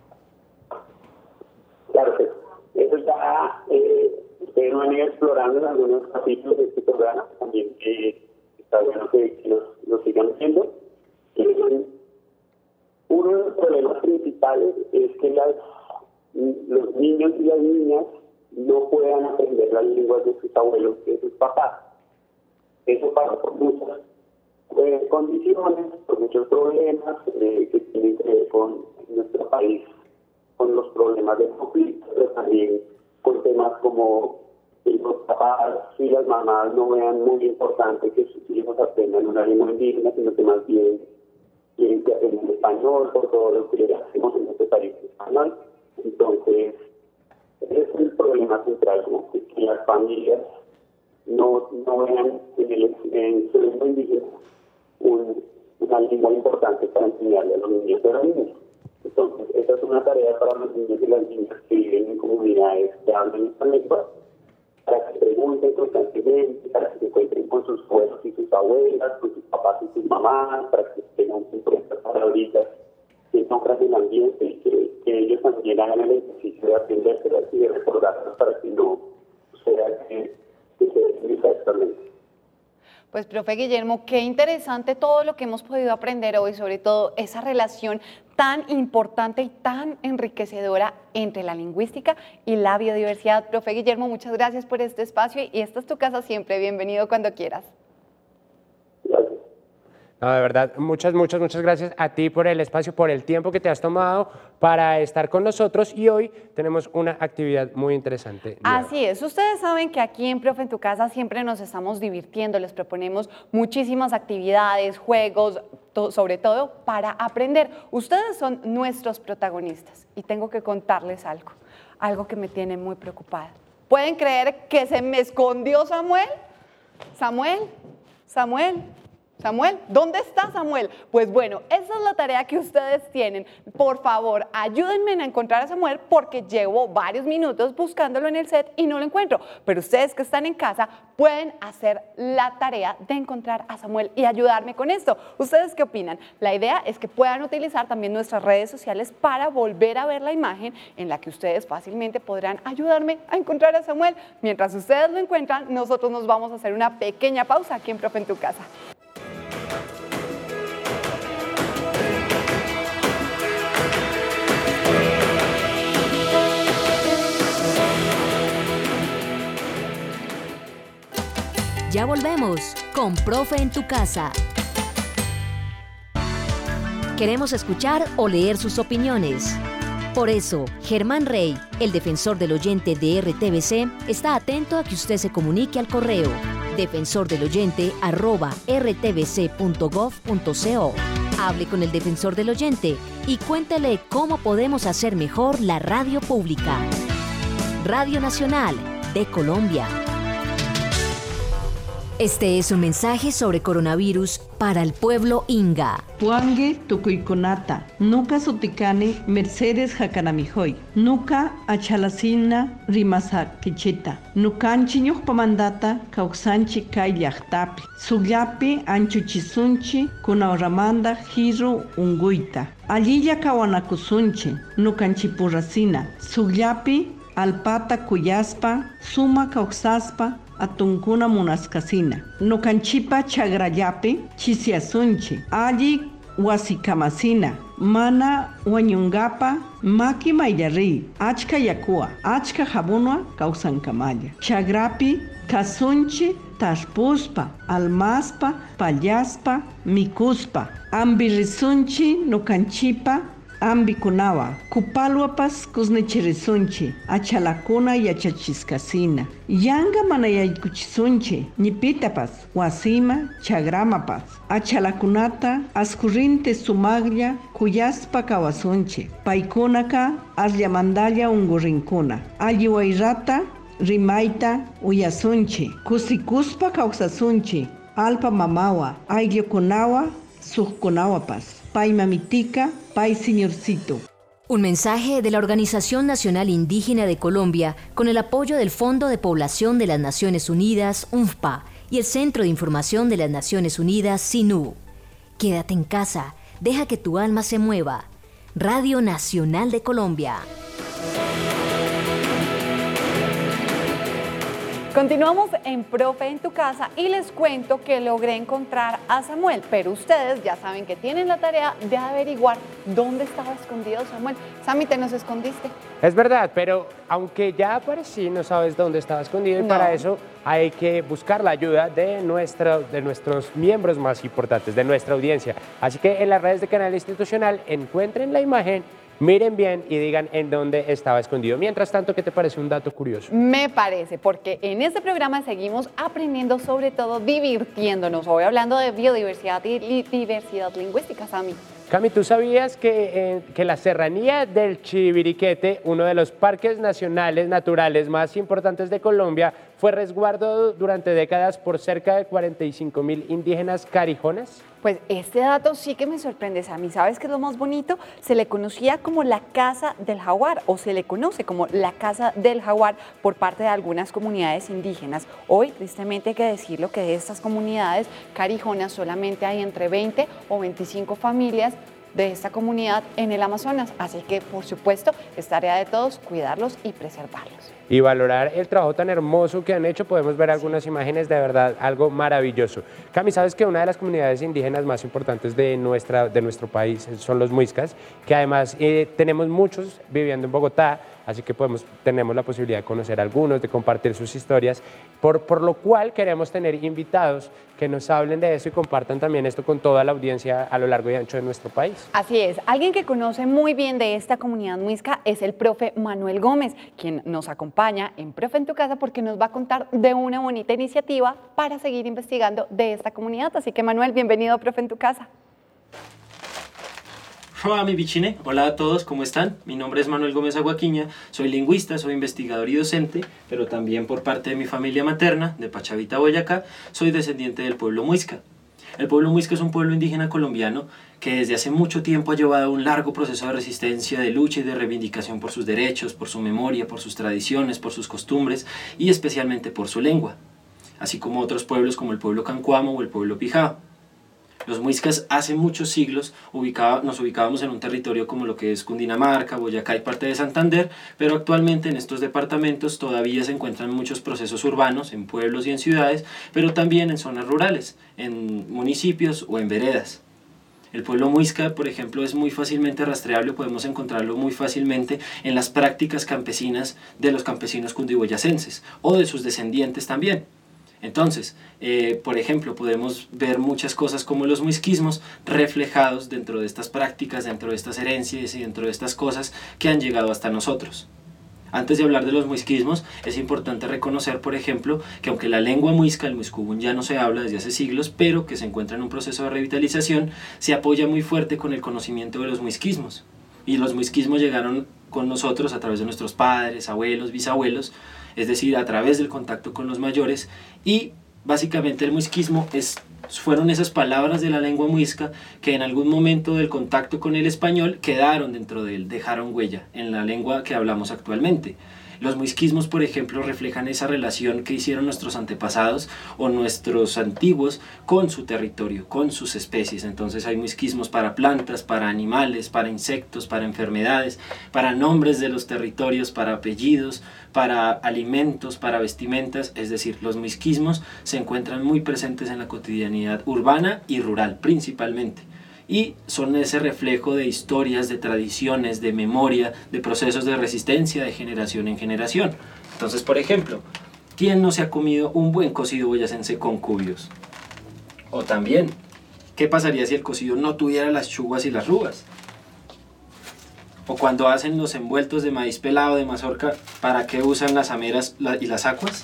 Claro que eso ya ustedes van a ir explorando en algunos capítulos de este programa, también está bueno que lo sigan haciendo. Uno de los problemas principales es que los niños y las niñas no puedan aprender las lenguas de sus abuelos y de sus papás. Eso pasa por muchas condiciones, por muchos problemas que tienen que ver con nuestro país, con los problemas de conflicto, pero también con temas como que los papás y las mamás no vean muy importante que sus hijos aprendan una lengua indígena, sino que más bien quieren que aprendan español por todo lo que hacemos en este país español. Entonces, ese es el problema central, como que las familias no vean en su lengua indígena una lengua importante para enseñarle a los niños y a las niñas. Entonces, esa es una tarea para los niños y las niñas que viven en comunidades que hablan esta lengua, para que pregunten constantemente, para que se encuentren con sus abuelos y sus abuelas, con sus papás y sus mamás, para que tengan siempre estas palabritas que nombran el ambiente y que ellos también hagan el ejercicio de aprendérselas y de recordarlas para que no sea que se utiliza exactamente. Pues, profe Guillermo, qué interesante todo lo que hemos podido aprender hoy, sobre todo esa relación tan importante y tan enriquecedora entre la lingüística y la biodiversidad. Profe Guillermo, muchas gracias por este espacio y esta es tu casa siempre. Bienvenido cuando quieras. Gracias. No, de verdad, muchas gracias a ti por el espacio, por el tiempo que te has tomado para estar con nosotros y hoy tenemos una actividad muy interesante. Así es, ustedes saben que aquí en Profe en tu Casa siempre nos estamos divirtiendo, les proponemos muchísimas actividades, juegos, sobre todo para aprender. Ustedes son nuestros protagonistas y tengo que contarles algo que me tiene muy preocupada. ¿Pueden creer que se me escondió Samuel? Samuel, ¿dónde está Samuel? Pues bueno, esa es la tarea que ustedes tienen. Por favor, ayúdenme a encontrar a Samuel porque llevo varios minutos buscándolo en el set y no lo encuentro. Pero ustedes que están en casa pueden hacer la tarea de encontrar a Samuel y ayudarme con esto. ¿Ustedes qué opinan? La idea es que puedan utilizar también nuestras redes sociales para volver a ver la imagen en la que ustedes fácilmente podrán ayudarme a encontrar a Samuel. Mientras ustedes lo encuentran, nosotros nos vamos a hacer una pequeña pausa aquí en Profe en tu Casa. Ya volvemos con Profe en tu Casa. Queremos escuchar o leer sus opiniones. Por eso, Germán Rey, el defensor del oyente de RTVC, está atento a que usted se comunique al correo defensordeloyente@rtvc.gov.co. Hable con el defensor del oyente y cuéntele cómo podemos hacer mejor la radio pública. Radio Nacional de Colombia. Este es un mensaje sobre coronavirus para el pueblo Inga. Puangue tukuikonata, nuka sutikani Mercedes Jacanamijoy, nuka achalacina rimasa kichita, nukanchi ñuqpamandata kawsanchi kay llaqtapi, sugllapi anchuchisunchi kunaoramanda hiru unguita, allilla kawanakusunchi, nukanchipurracina, sugllapi alpata kuyaspa, suma kawsaspa, atunkuna munaskasina. Nukanchipa chagrayapi chisiasunchi. Alli wasikamasina. Mana wañungapa maki mayllarri. Achka yakua. Achka jabunwa kausankamaya. Chagrapi kasunchi tashpuspa. Almaspa. Pallaspa. Mikuspa. Ambirisunchi nukanchipa. Ambikunawa, kupalwapas kusnichirisunchi, achalakuna yachachiscasina. Yanga manayaykuchisunchi, nipitapas, wasima, chagramapas. Achalakunata, askurrinte sumaglia, kuyaspa kawasunchi. Paikunaka, asliamandalla ungurinkuna. Alliwairata, rimaita, uyasunchi. Kusikuspa kausasunchi, alpa mamawa, ayllukunawa, suhkunawapas. Pai mamitica, pai señorcito. Un mensaje de la Organización Nacional Indígena de Colombia con el apoyo del Fondo de Población de las Naciones Unidas, UNFPA, y el Centro de Información de las Naciones Unidas, SINU. Quédate en casa, deja que tu alma se mueva. Radio Nacional de Colombia. Continuamos en Profe en tu Casa y les cuento que logré encontrar a Samuel, pero ustedes ya saben que tienen la tarea de averiguar dónde estaba escondido Samuel. Sammy, ¿te nos escondiste? Es verdad, pero aunque ya aparecí, no sabes dónde estaba escondido y para eso hay que buscar la ayuda de nuestros miembros más importantes, de nuestra audiencia. Así que en las redes de Canal Institucional encuentren la imagen, miren bien y digan en dónde estaba escondido. Mientras tanto, ¿qué te parece un dato curioso? Me parece, porque en este programa seguimos aprendiendo, sobre todo divirtiéndonos. Hoy hablando de biodiversidad y diversidad lingüística, Sammy. Cami, ¿tú sabías que la serranía del Chiviriquete, uno de los parques nacionales naturales más importantes de Colombia, fue resguardado durante décadas por cerca de 45.000 indígenas carijonas? Pues este dato sí que me sorprende, Sammy. ¿Sabes qué es lo más bonito? Se le conocía como la Casa del Jaguar, o se le conoce como la Casa del Jaguar por parte de algunas comunidades indígenas. Hoy, tristemente hay que decirlo, que de estas comunidades carijonas solamente hay entre 20 o 25 familias de esta comunidad en el Amazonas. Así que, por supuesto, es tarea de todos cuidarlos y preservarlos. Y valorar el trabajo tan hermoso que han hecho. Podemos ver algunas imágenes, de verdad, algo maravilloso. Cami, ¿sabes que una de las comunidades indígenas más importantes de nuestro país son los muiscas? Que además tenemos muchos viviendo en Bogotá, así que tenemos la posibilidad de conocer a algunos, de compartir sus historias, por lo cual queremos tener invitados que nos hablen de eso y compartan también esto con toda la audiencia a lo largo y ancho de nuestro país. Así es, alguien que conoce muy bien de esta comunidad muisca es el profe Manuel Gómez, quien nos acompaña en Profe en tu Casa porque nos va a contar de una bonita iniciativa para seguir investigando de esta comunidad. Así que Manuel, bienvenido a Profe en tu Casa. Hola mi bichine, hola a todos, ¿cómo están? Mi nombre es Manuel Gómez Aguaquiña, soy lingüista, soy investigador y docente, pero también por parte de mi familia materna, de Pachavita, Boyacá, soy descendiente del pueblo muisca. El pueblo muisca es un pueblo indígena colombiano que desde hace mucho tiempo ha llevado un largo proceso de resistencia, de lucha y de reivindicación por sus derechos, por su memoria, por sus tradiciones, por sus costumbres y especialmente por su lengua, así como otros pueblos como el pueblo cancuamo o el pueblo pijao. Los muiscas hace muchos siglos nos ubicábamos en un territorio como lo que es Cundinamarca, Boyacá y parte de Santander, pero actualmente en estos departamentos todavía se encuentran muchos procesos urbanos, en pueblos y en ciudades, pero también en zonas rurales, en municipios o en veredas. El pueblo muisca, por ejemplo, es muy fácilmente rastreable, podemos encontrarlo muy fácilmente en las prácticas campesinas de los campesinos cundiboyacenses o de sus descendientes también. Entonces, por ejemplo, podemos ver muchas cosas como los muisquismos reflejados dentro de estas prácticas, dentro de estas herencias y dentro de estas cosas que han llegado hasta nosotros. Antes de hablar de los muisquismos, es importante reconocer, por ejemplo, que aunque la lengua muisca, el muiscubún, ya no se habla desde hace siglos, pero que se encuentra en un proceso de revitalización, se apoya muy fuerte con el conocimiento de los muisquismos. Y los muisquismos llegaron con nosotros a través de nuestros padres, abuelos, bisabuelos, es decir, a través del contacto con los mayores, y básicamente el muisquismo fueron esas palabras de la lengua muisca que en algún momento del contacto con el español quedaron dentro de él, dejaron huella en la lengua que hablamos actualmente. Los muisquismos, por ejemplo, reflejan esa relación que hicieron nuestros antepasados o nuestros antiguos con su territorio, con sus especies. Entonces hay muisquismos para plantas, para animales, para insectos, para enfermedades, para nombres de los territorios, para apellidos, para alimentos, para vestimentas. Es decir, los muisquismos se encuentran muy presentes en la cotidianidad urbana y rural principalmente. Y son ese reflejo de historias, de tradiciones, de memoria, de procesos de resistencia de generación en generación. Entonces, por ejemplo, ¿quién no se ha comido un buen cocido boyacense con cubios? O también, ¿qué pasaría si el cocido no tuviera las chubas y las rúas? O cuando hacen los envueltos de maíz pelado, de mazorca, ¿para qué usan las ameras y las acuas?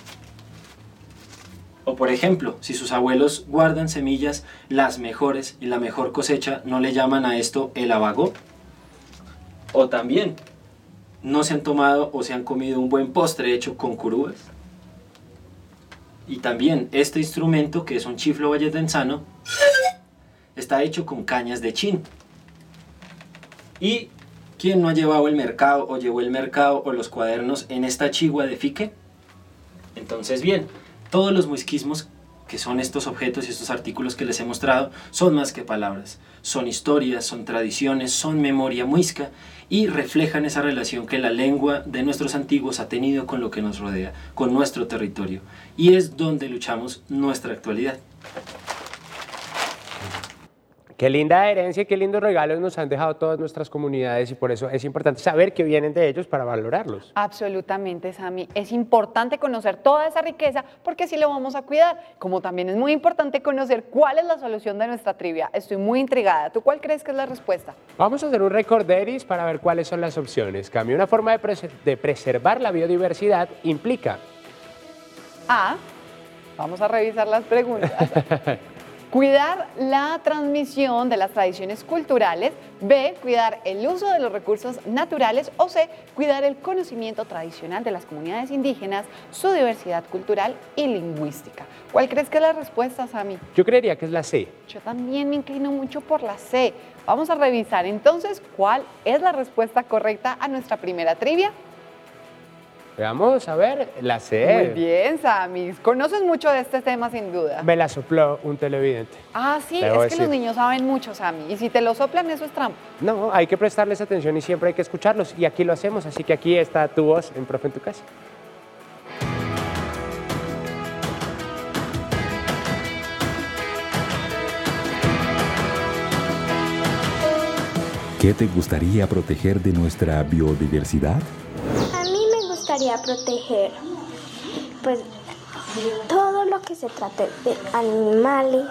O por ejemplo, si sus abuelos guardan semillas, las mejores y la mejor cosecha, ¿no le llaman a esto el abagó? O también, ¿no se han tomado o se han comido un buen postre hecho con curúas? Y también, este instrumento, que es un chiflo valletenzano, está hecho con cañas de chin. ¿Y quién no ha llevado el mercado o llevó el mercado o los cuadernos en esta chigua de fique? Entonces, bien, todos los muisquismos, que son estos objetos y estos artículos que les he mostrado, son más que palabras, son historias, son tradiciones, son memoria muisca y reflejan esa relación que la lengua de nuestros antiguos ha tenido con lo que nos rodea, con nuestro territorio, y es donde luchamos nuestra actualidad. Qué linda herencia, qué lindos regalos nos han dejado todas nuestras comunidades y por eso es importante saber que vienen de ellos para valorarlos. Absolutamente, Sami. Es importante conocer toda esa riqueza porque así lo vamos a cuidar. Como también es muy importante conocer cuál es la solución de nuestra trivia. Estoy muy intrigada. ¿Tú cuál crees que es la respuesta? Vamos a hacer un recorderis para ver cuáles son las opciones. Cambio, una forma de preservar la biodiversidad implica... A. Vamos a revisar las preguntas. Cuidar la transmisión de las tradiciones culturales. B, cuidar el uso de los recursos naturales. O C, cuidar el conocimiento tradicional de las comunidades indígenas, su diversidad cultural y lingüística. ¿Cuál crees que es la respuesta, Sami? Yo creería que es la C. Yo también me inclino mucho por la C. Vamos a revisar entonces cuál es la respuesta correcta a nuestra primera trivia. Veamos, a ver, la sé. Muy bien, Sammy. Conoces mucho de este tema, sin duda. Me la sopló un televidente. Ah, sí, Debo es que los decir. niños saben mucho, Sammy. Y si te lo soplan, eso es trampa. No, hay que prestarles atención y siempre hay que escucharlos. Y aquí lo hacemos, así que aquí está tu voz en Profe en tu Casa. ¿Qué te gustaría proteger de nuestra biodiversidad? A mí me gustaría proteger, pues, todo lo que se trate de animales,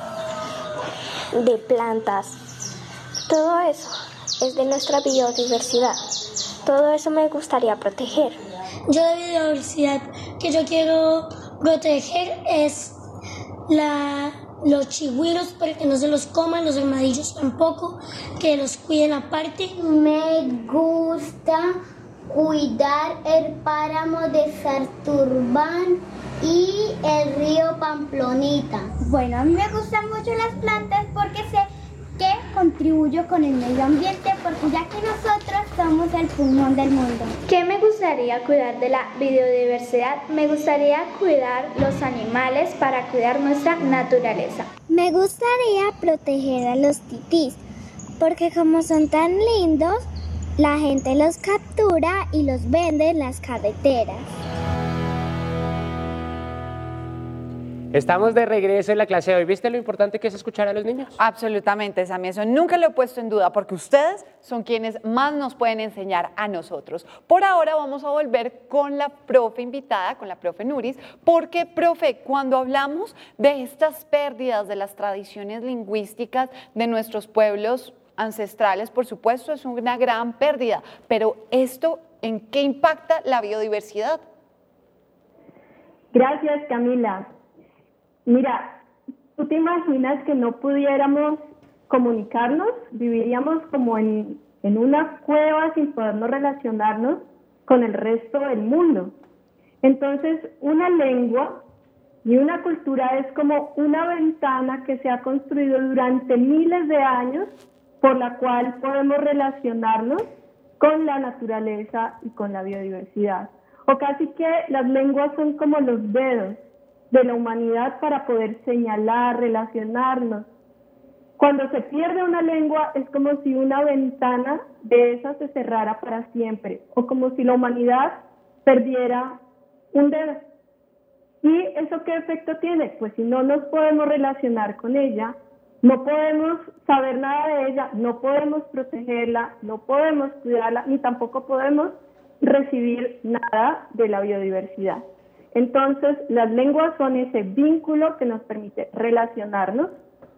de plantas, todo eso es de nuestra biodiversidad. Todo eso me gustaría proteger. Yo de biodiversidad que yo quiero proteger es los chigüiros para que no se los coman, los armadillos tampoco, que los cuiden aparte. Me gusta cuidar el páramo de Santurbán y el río Pamplonita. Bueno, a mí me gustan mucho las plantas porque sé que contribuyo con el medio ambiente, porque ya que nosotros somos el pulmón del mundo. ¿Qué me gustaría cuidar de la biodiversidad? Me gustaría cuidar los animales para cuidar nuestra naturaleza. Me gustaría proteger a los titís, porque como son tan lindos, la gente los captura y los vende en las carreteras. Estamos de regreso en la clase de hoy. ¿Viste lo importante que es escuchar a los niños? Absolutamente, Sammy, eso nunca lo he puesto en duda, porque ustedes son quienes más nos pueden enseñar a nosotros. Por ahora vamos a volver con la profe invitada, con la profe Nuris, porque, profe, cuando hablamos de estas pérdidas de las tradiciones lingüísticas de nuestros pueblos ancestrales, por supuesto, es una gran pérdida, pero ¿esto en qué impacta la biodiversidad? Gracias, Camila. Mira, ¿tú te imaginas que no pudiéramos comunicarnos? Viviríamos como en una cueva sin podernos relacionarnos con el resto del mundo. Entonces, una lengua y una cultura es como una ventana que se ha construido durante miles de años por la cual podemos relacionarnos con la naturaleza y con la biodiversidad. O casi que las lenguas son como los dedos de la humanidad para poder señalar, relacionarnos. Cuando se pierde una lengua es como si una ventana de esa se cerrara para siempre, o como si la humanidad perdiera un dedo. ¿Y eso qué efecto tiene? Pues si no nos podemos relacionar con ella, no podemos saber nada de ella, no podemos protegerla, no podemos cuidarla, ni tampoco podemos recibir nada de la biodiversidad. Entonces, las lenguas son ese vínculo que nos permite relacionarnos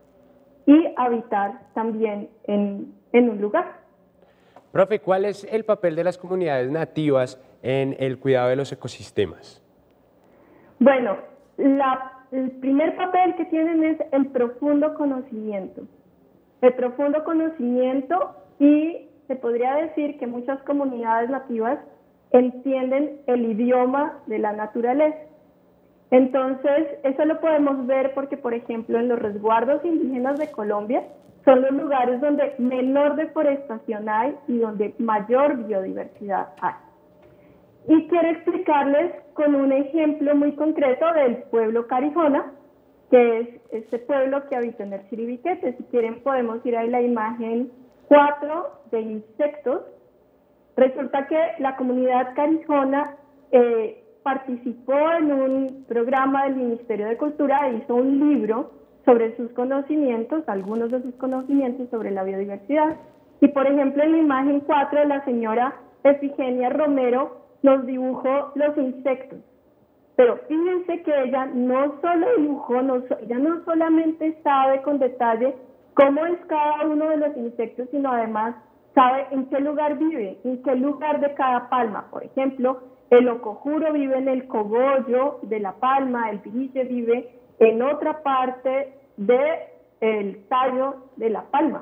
y habitar también en un lugar. Profe, ¿cuál es el papel de las comunidades nativas en el cuidado de los ecosistemas? Bueno, el primer papel que tienen es el profundo conocimiento. El profundo conocimiento, y se podría decir que muchas comunidades nativas entienden el idioma de la naturaleza. Entonces, eso lo podemos ver porque, por ejemplo, en los resguardos indígenas de Colombia son los lugares donde menor deforestación hay y donde mayor biodiversidad hay. Y quiero explicarles con un ejemplo muy concreto del pueblo Carijona, que es este pueblo que habita en el Chiribiquete. Si quieren podemos ir a la imagen 4 de insectos. Resulta que la comunidad carijona participó en un programa del Ministerio de Cultura e hizo un libro sobre sus conocimientos, algunos de sus conocimientos sobre la biodiversidad. Y por ejemplo en la imagen 4 la señora Efigenia Romero nos dibujó los insectos. Pero fíjense que ella no solo dibujó, ella no solamente sabe con detalle cómo es cada uno de los insectos, sino además sabe en qué lugar vive, en qué lugar de cada palma. Por ejemplo, el ocojuro vive en el cogollo de la palma, el pirille vive en otra parte del tallo de la palma.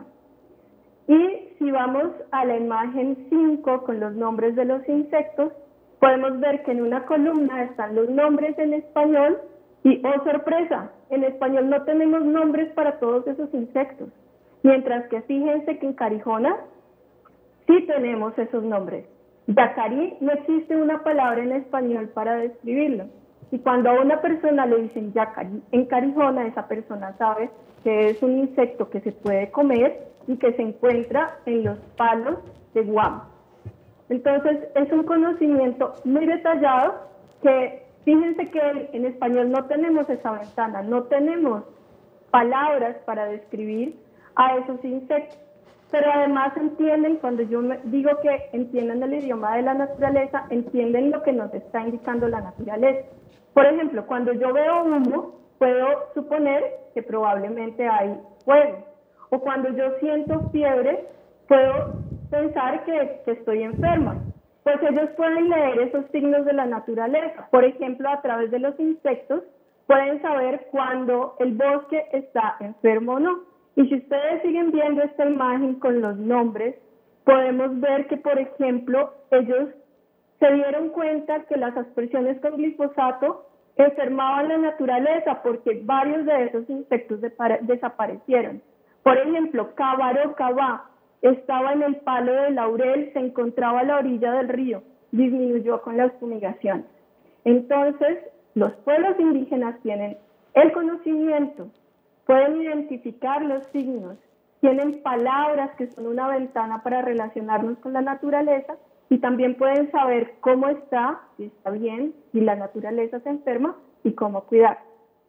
Y si vamos a la imagen 5 con los nombres de los insectos, podemos ver que en una columna están los nombres en español y, oh sorpresa, en español no tenemos nombres para todos esos insectos. Mientras que fíjense que en Carijona sí tenemos esos nombres. Yacarí no existe una palabra en español para describirlo. Y cuando a una persona le dicen yacarí en Carijona, esa persona sabe que es un insecto que se puede comer y que se encuentra en los palos de guamo. Entonces, es un conocimiento muy detallado que, fíjense que en español no tenemos esa ventana, no tenemos palabras para describir a esos insectos. Pero además entienden, cuando yo digo que entienden el idioma de la naturaleza, entienden lo que nos está indicando la naturaleza. Por ejemplo, cuando yo veo humo, puedo suponer que probablemente hay fuego. O cuando yo siento fiebre, puedo pensar que estoy enferma. Pues ellos pueden leer esos signos de la naturaleza. Por ejemplo, a través de los insectos, pueden saber cuando el bosque está enfermo o no. Y si ustedes siguen viendo esta imagen con los nombres, podemos ver que, por ejemplo, ellos se dieron cuenta que las aspersiones con glifosato enfermaban la naturaleza porque varios de esos insectos desaparecieron. Por ejemplo, Cábaro Cabá estaba en el palo de laurel, se encontraba a la orilla del río, disminuyó con las fumigaciones. Entonces, los pueblos indígenas tienen el conocimiento, pueden identificar los signos, tienen palabras que son una ventana para relacionarnos con la naturaleza y también pueden saber cómo está, si está bien, si la naturaleza se enferma y cómo cuidar.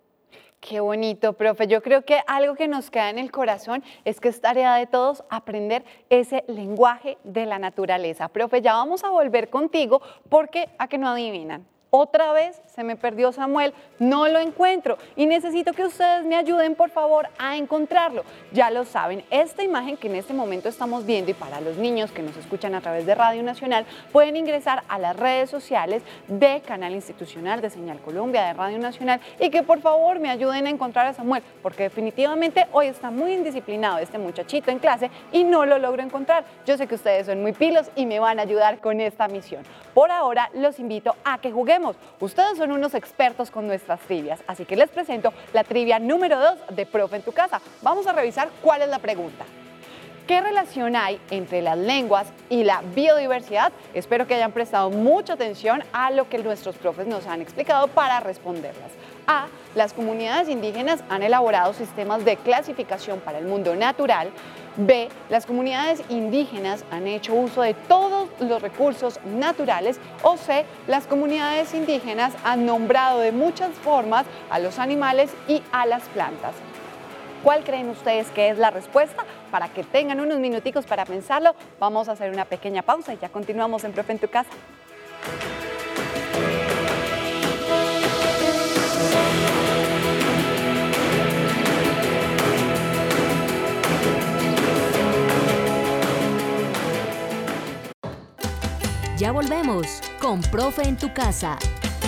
Qué bonito, profe. Yo creo que algo que nos queda en el corazón es que es tarea de todos aprender ese lenguaje de la naturaleza. Profe, ya vamos a volver contigo porque a que no adivinan. Otra vez se me perdió Samuel, no lo encuentro y necesito que ustedes me ayuden por favor a encontrarlo. Ya lo saben, esta imagen que en este momento estamos viendo y para los niños que nos escuchan a través de Radio Nacional pueden ingresar a las redes sociales de Canal Institucional de Señal Colombia, de Radio Nacional y que por favor me ayuden a encontrar a Samuel porque definitivamente hoy está muy indisciplinado este muchachito en clase y no lo logro encontrar. Yo sé que ustedes son muy pilos y me van a ayudar con esta misión. Por ahora los invito a que juguemos. Ustedes son unos expertos con nuestras trivias, así que les presento la trivia número 2 de Profe en tu Casa. Vamos a revisar cuál es la pregunta. ¿Qué relación hay entre las lenguas y la biodiversidad? Espero que hayan prestado mucha atención a lo que nuestros profes nos han explicado para responderlas. A. Las comunidades indígenas han elaborado sistemas de clasificación para el mundo natural. B. Las comunidades indígenas han hecho uso de todos los recursos naturales. O C. Las comunidades indígenas han nombrado de muchas formas a los animales y a las plantas. ¿Cuál creen ustedes que es la respuesta? Para que tengan unos minuticos para pensarlo, vamos a hacer una pequeña pausa y ya continuamos en Profe en tu Casa. Ya volvemos con Profe en tu Casa.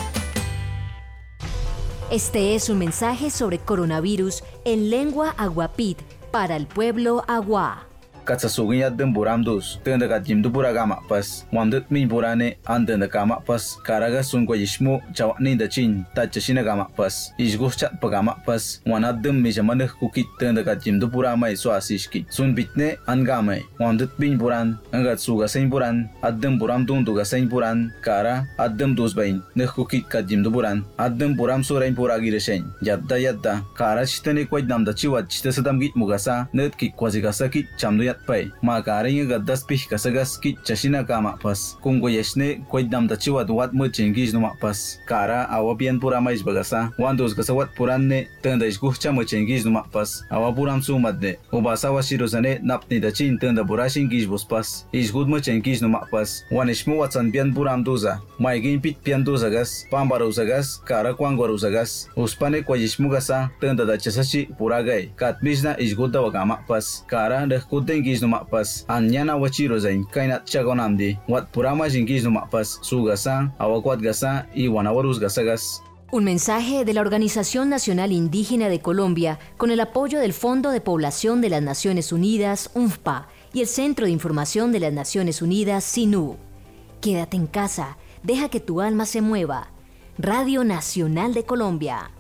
Este es un mensaje sobre coronavirus en lengua aguapit para el pueblo agua. Katsasugiya Demburamdus, Tendaka Jimdupuragama Pas, Wandut Minburane, Andendakama Pas, Karaga Sungwayishmu, Chawani the Chin, Tachashinagama Pas, Ishguchat Pagama Pas, Wanadum Mijamane Kukit, Tendaka Jimdupurama Swasishki, Sunbitne, Angame, Wandut Binburan, Angatsuga Sainburan, Adam Buramdun Duga Sainburan, Kara, Adam Dusbain, Nekukit Kajimduburan, Adam Buram Surain Puragireshen, Yadda, Kara Chitane Quaidam the Chiwat Chitasadam Git Mugasa, Netki Quasigasaki, Chamduyat Pai, Makaring Gadas Pich Kasagas Kit Chashina Kama Pas, Kungoyashne, Quaidam the Chiwat Wat Muchingis Numa Pas, Kara, Awapian Puramais Bagasa, Wandos Gasawat Purane, Tenda Gucha Muchingis Numa Pas, Awapuram Sumadne, Ubasawa Shirozane, Napni the Chin, Tenda Burashin Gizbus Pas, is good Muchingis Numa Pas, Wanishmu Watsan Pian Puram Doza, Maigin Pit Pian Dozagas, Pambarozagas, Kara Quanguarozagas, Uspane Quajishmugasa, Tenda the Chesachi Puragai, Katbizna is good Dawagama Pas, Kara, the Kuden Gizno Pas, Anyana Wachirozain, Kainat Chagonamdi, Wat Purama Jingizno Pas, Sugasa, Awakwat Gasa y Wanawarus Gasagas. Un mensaje de la Organización Nacional Indígena de Colombia con el apoyo del Fondo de Población de las Naciones Unidas, UNFPA, y el Centro de Información de las Naciones Unidas, SINU. Quédate en casa, deja que tu alma se mueva. Radio Nacional de Colombia.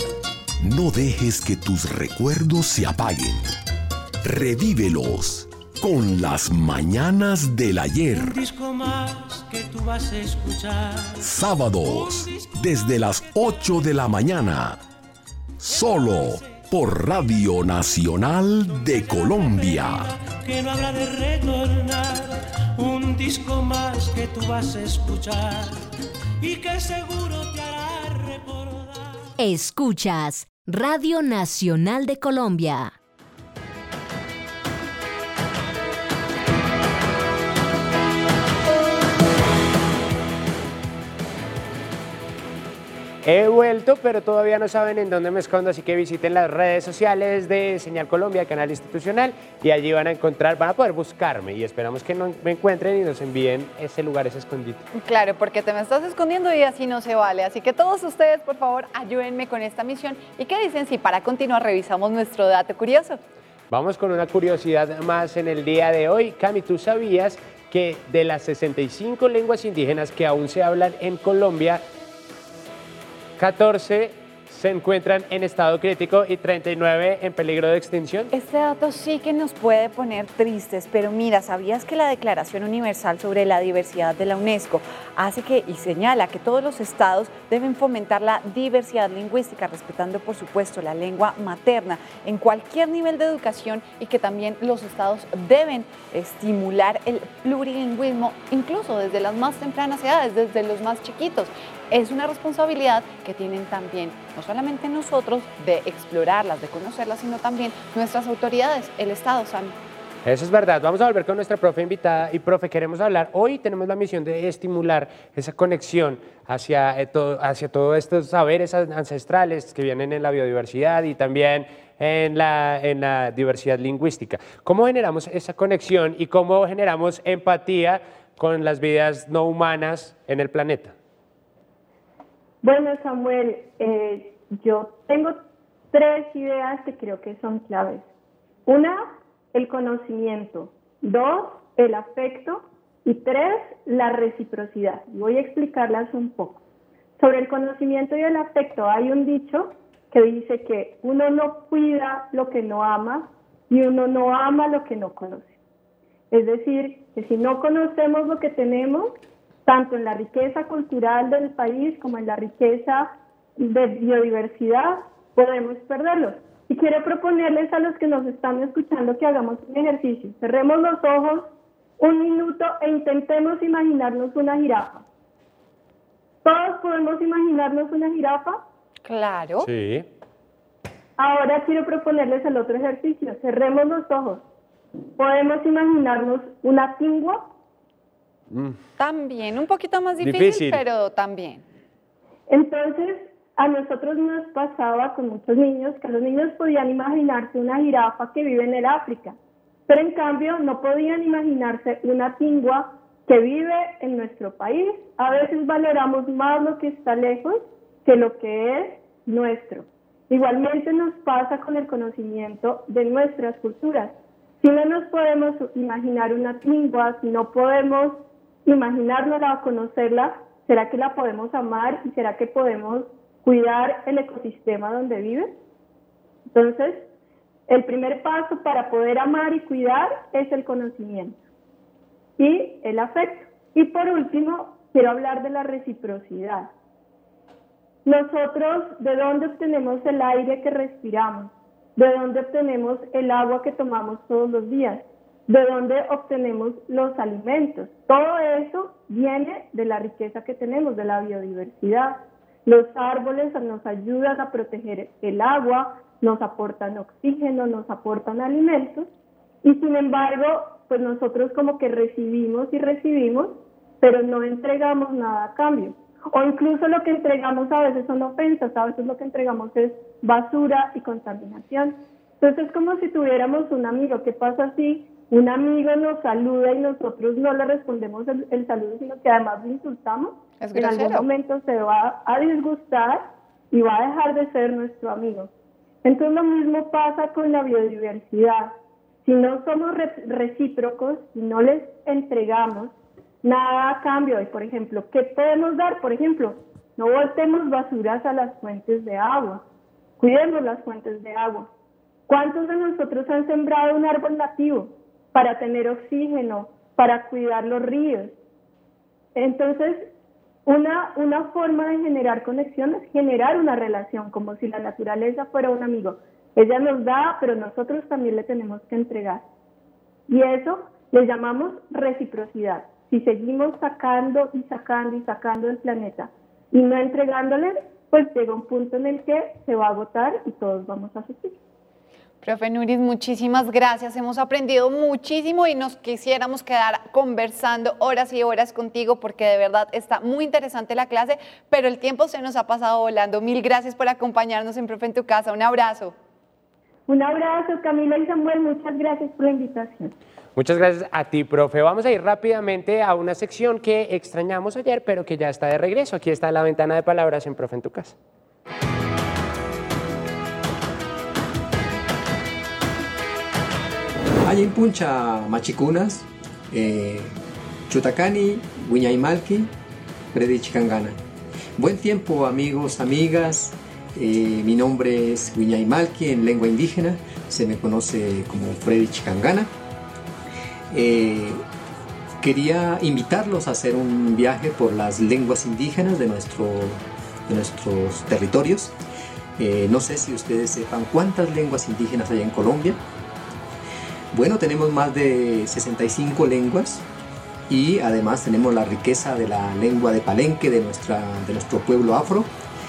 No dejes que tus recuerdos se apaguen. Revívelos. con las mañanas del ayer. Un disco más que tú vas a escuchar. Sábados, desde las 8 de la mañana. Solo por Radio Nacional de Colombia. Que no habrá de retornar. Un disco más que tú vas a escuchar. Y que seguro te hará recordar. Escuchas Radio Nacional de Colombia. He vuelto, pero todavía no saben en dónde me escondo, así que visiten las redes sociales de Señal Colombia, canal institucional, y allí van a poder buscarme, y esperamos que me encuentren y nos envíen ese lugar, ese escondite. Claro, porque te me estás escondiendo y así no se vale, así que todos ustedes, por favor, ayúdenme con esta misión. ¿Y qué dicen si para continuar revisamos nuestro dato curioso? Vamos con una curiosidad más en el día de hoy. Cami, ¿tú sabías que de las 65 lenguas indígenas que aún se hablan en Colombia, 14 se encuentran en estado crítico y 39 en peligro de extinción? Este dato sí que nos puede poner tristes, pero mira, ¿sabías que la Declaración Universal sobre la Diversidad de la UNESCO hace y señala que todos los estados deben fomentar la diversidad lingüística, respetando por supuesto la lengua materna en cualquier nivel de educación, y que también los estados deben estimular el plurilingüismo incluso desde las más tempranas edades, desde los más chiquitos? Es una responsabilidad que tienen también, no solamente nosotros, de explorarlas, de conocerlas, sino también nuestras autoridades, el Estado, Sammy. Eso es verdad. Vamos a volver con nuestra profe invitada. Y profe, queremos hablar, hoy tenemos la misión de estimular esa conexión hacia todos estos saberes ancestrales que vienen en la biodiversidad y también en la diversidad lingüística. ¿Cómo generamos esa conexión y cómo generamos empatía con las vidas no humanas en el planeta? Bueno, Samuel, yo tengo 3 ideas que creo que son claves. 1, el conocimiento. 2, el afecto. Y 3, la reciprocidad. Voy a explicarlas un poco. Sobre el conocimiento y el afecto hay un dicho que dice que uno no cuida lo que no ama y uno no ama lo que no conoce. Es decir, que si no conocemos lo que tenemos, tanto en la riqueza cultural del país como en la riqueza de biodiversidad, podemos perderlos. Y quiero proponerles a los que nos están escuchando que hagamos un ejercicio. Cerremos los ojos un minuto e intentemos imaginarnos una jirafa. ¿Todos podemos imaginarnos una jirafa? Claro. Sí. Ahora quiero proponerles el otro ejercicio. Cerremos los ojos. ¿Podemos imaginarnos una tingua? También, un poquito más difícil, pero también. Entonces, a nosotros nos pasaba con muchos niños que los niños podían imaginarse una jirafa que vive en el África, pero en cambio no podían imaginarse una tingua que vive en nuestro país. A veces valoramos más lo que está lejos que lo que es nuestro. Igualmente nos pasa con el conocimiento de nuestras culturas. Si no nos podemos imaginar una tingua, si no podemos imaginárnosla o conocerla, ¿será que la podemos amar y será que podemos cuidar el ecosistema donde vive? Entonces, el primer paso para poder amar y cuidar es el conocimiento y el afecto. Y por último, quiero hablar de la reciprocidad. Nosotros, ¿de dónde obtenemos el aire que respiramos? ¿De dónde obtenemos el agua que tomamos todos los días? ¿De dónde obtenemos los alimentos? Todo eso viene de la riqueza que tenemos, de la biodiversidad. Los árboles nos ayudan a proteger el agua, nos aportan oxígeno, nos aportan alimentos, y sin embargo, pues nosotros como que recibimos y recibimos, pero no entregamos nada a cambio. O incluso lo que entregamos a veces son ofensas, a veces lo que entregamos es basura y contaminación. Entonces es como si tuviéramos un amigo. ¿Qué pasa si un amigo nos saluda y nosotros no le respondemos el saludo, sino que además lo insultamos? En algún momento se va a disgustar y va a dejar de ser nuestro amigo. Entonces lo mismo pasa con la biodiversidad. Si no somos recíprocos, si no les entregamos nada a cambio, y por ejemplo, ¿qué podemos dar? Por ejemplo, no botemos basuras a las fuentes de agua, cuidemos las fuentes de agua. ¿Cuántos de nosotros han sembrado un árbol nativo para tener oxígeno, para cuidar los ríos. Entonces, una forma de generar conexión es generar una relación, como si la naturaleza fuera un amigo. Ella nos da, pero nosotros también le tenemos que entregar. Y eso le llamamos reciprocidad. Si seguimos sacando y sacando y sacando del planeta y no entregándole, pues llega un punto en el que se va a agotar y todos vamos a sufrir. Profe Nuris, muchísimas gracias. Hemos aprendido muchísimo y nos quisiéramos quedar conversando horas y horas contigo porque de verdad está muy interesante la clase, pero el tiempo se nos ha pasado volando. Mil gracias por acompañarnos en Profe en tu Casa. Un abrazo. Un abrazo, Camila y Samuel. Muchas gracias por la invitación. Muchas gracias a ti, profe. Vamos a ir rápidamente a una sección que extrañamos ayer, pero que ya está de regreso. Aquí está la ventana de palabras en Profe en tu Casa. Ayin puncha machicunas, chutacani, wiñaymalki, Freddy Chicangana. Buen tiempo, amigos, amigas. Mi nombre es wiñaymalki en lengua indígena, se me conoce como Freddy Chicangana. Quería invitarlos a hacer un viaje por las lenguas indígenas de nuestros territorios. No sé si ustedes sepan cuántas lenguas indígenas hay en Colombia. Bueno, tenemos más de 65 lenguas y además tenemos la riqueza de la lengua de Palenque de nuestro pueblo afro,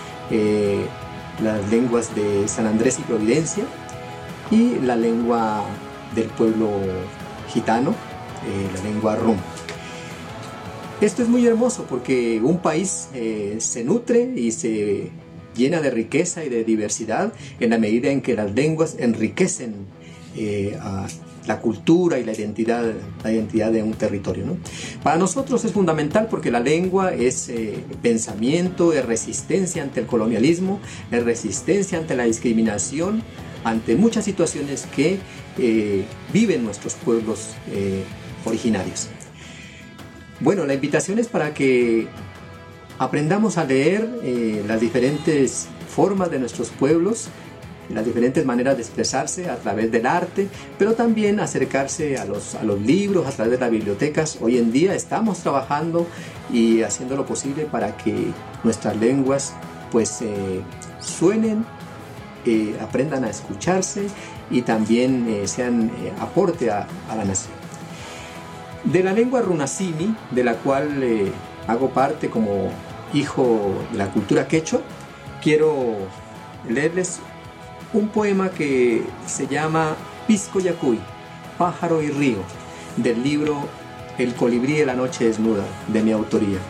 las lenguas de San Andrés y Providencia y la lengua del pueblo gitano, la lengua rum. Esto es muy hermoso porque un país se nutre y se llena de riqueza y de diversidad en la medida en que las lenguas enriquecen a la cultura y la identidad de un territorio, ¿no? Para nosotros es fundamental porque la lengua es pensamiento, es resistencia ante el colonialismo, es resistencia ante la discriminación, ante muchas situaciones que viven nuestros pueblos originarios. Bueno, la invitación es para que aprendamos a leer las diferentes formas de nuestros pueblos, las diferentes maneras de expresarse a través del arte, pero también acercarse a los libros, a través de las bibliotecas. Hoy en día estamos trabajando y haciendo lo posible para que nuestras lenguas pues suenen, aprendan a escucharse y también sean aporte a la nación. De la lengua runasimi, de la cual hago parte como hijo de la cultura quechua, quiero leerles un poema que se llama Pisco Yacuy, Pájaro y Río, del libro El colibrí de la noche desnuda, de mi autoría.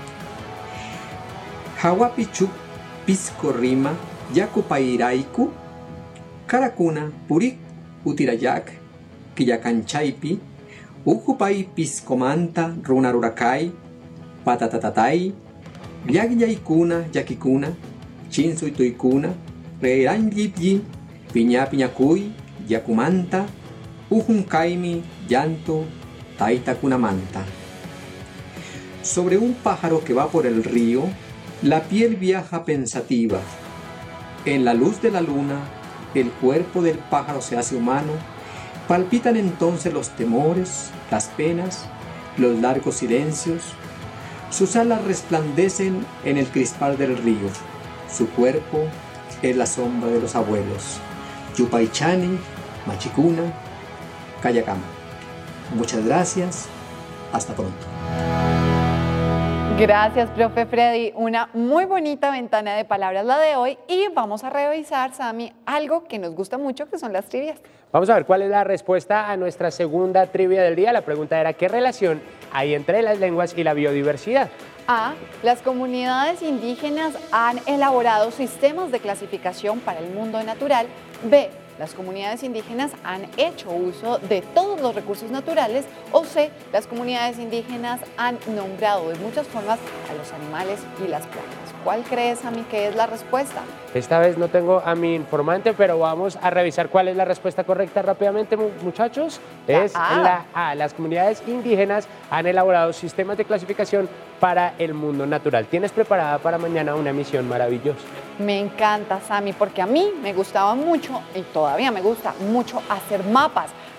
Hawapichu Pisco Rima, Yacupairaiku, Caracuna, Purik, Utirayak, Quillacanchaipi, Ucupai Piscomanta, Runarurakai, Patatatatay, Yaguiyaicuna, Yaquicuna, Chinsuituicuna, Reirán Yipyi, Piña Piñacuy, Yacumanta, Ujuncaimi, Llanto, Taitacunamanta. Sobre un pájaro que va por el río, la piel viaja pensativa. En la luz de la luna, el cuerpo del pájaro se hace humano. Palpitan entonces los temores, las penas, los largos silencios. Sus alas resplandecen en el crispar del río. Su cuerpo es la sombra de los abuelos. Yupaychani, Machicuna, Cayacama. Muchas gracias. Hasta pronto. Gracias, profe Freddy. Una muy bonita ventana de palabras la de hoy y vamos a revisar, Sami, algo que nos gusta mucho, que son las trivias. Vamos a ver cuál es la respuesta a nuestra segunda trivia del día. La pregunta era, ¿qué relación hay entre las lenguas y la biodiversidad? A. Las comunidades indígenas han elaborado sistemas de clasificación para el mundo natural. B. Las comunidades indígenas han hecho uso de todos los recursos naturales. O C. Las comunidades indígenas han nombrado de muchas formas a los animales y las plantas. ¿Cuál crees, Ami, que es la respuesta? Esta vez no tengo a mi informante, pero vamos a revisar cuál es la respuesta correcta rápidamente, muchachos. Es la A. Las comunidades indígenas han elaborado sistemas de clasificación para el mundo natural. ¿Tienes preparada para mañana una misión maravillosa? Me encanta, Sami, porque a mí me gustaba mucho y todavía me gusta mucho hacer mapas.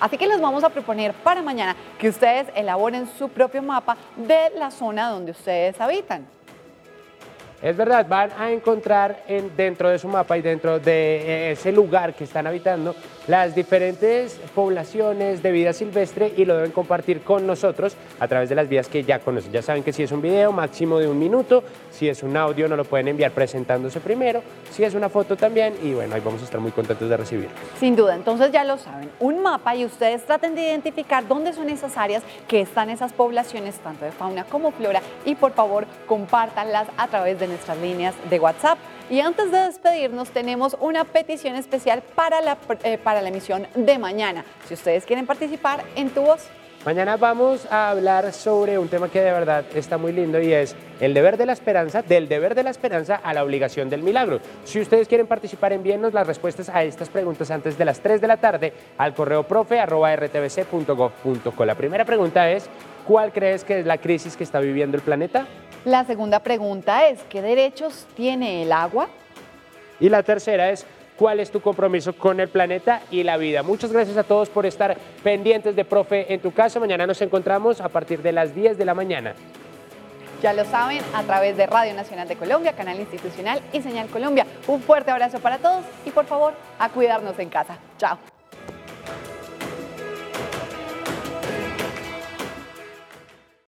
Así que les vamos a proponer para mañana que ustedes elaboren su propio mapa de la zona donde ustedes habitan. Es verdad, van a encontrar dentro de su mapa y dentro de ese lugar que están habitando las diferentes poblaciones de vida silvestre y lo deben compartir con nosotros a través de las vías que ya conocen. Ya saben que si es un video, máximo de 1 minuto, si es un audio nos lo pueden enviar presentándose primero, si es una foto también y bueno, ahí vamos a estar muy contentos de recibirlo. Sin duda, entonces ya lo saben, un mapa y ustedes traten de identificar dónde son esas áreas que están esas poblaciones, tanto de fauna como flora, y por favor compártanlas a través de nuestras líneas de WhatsApp. Y antes de despedirnos tenemos una petición especial para la emisión de mañana. Si ustedes quieren participar en Tu Voz. Mañana vamos a hablar sobre un tema que de verdad está muy lindo y es el deber de la esperanza, del deber de la esperanza a la obligación del milagro. Si ustedes quieren participar, envíennos las respuestas a estas preguntas antes de las 3 de la tarde al correo profe@rtvc.gov.co. La primera pregunta es, ¿cuál crees que es la crisis que está viviendo el planeta? La segunda pregunta es, ¿qué derechos tiene el agua? Y la tercera es, ¿cuál es tu compromiso con el planeta y la vida? Muchas gracias a todos por estar pendientes de Profe en tu Casa. Mañana nos encontramos a partir de las 10 de la mañana. Ya lo saben, a través de Radio Nacional de Colombia, Canal Institucional y Señal Colombia. Un fuerte abrazo para todos y por favor, a cuidarnos en casa. Chao.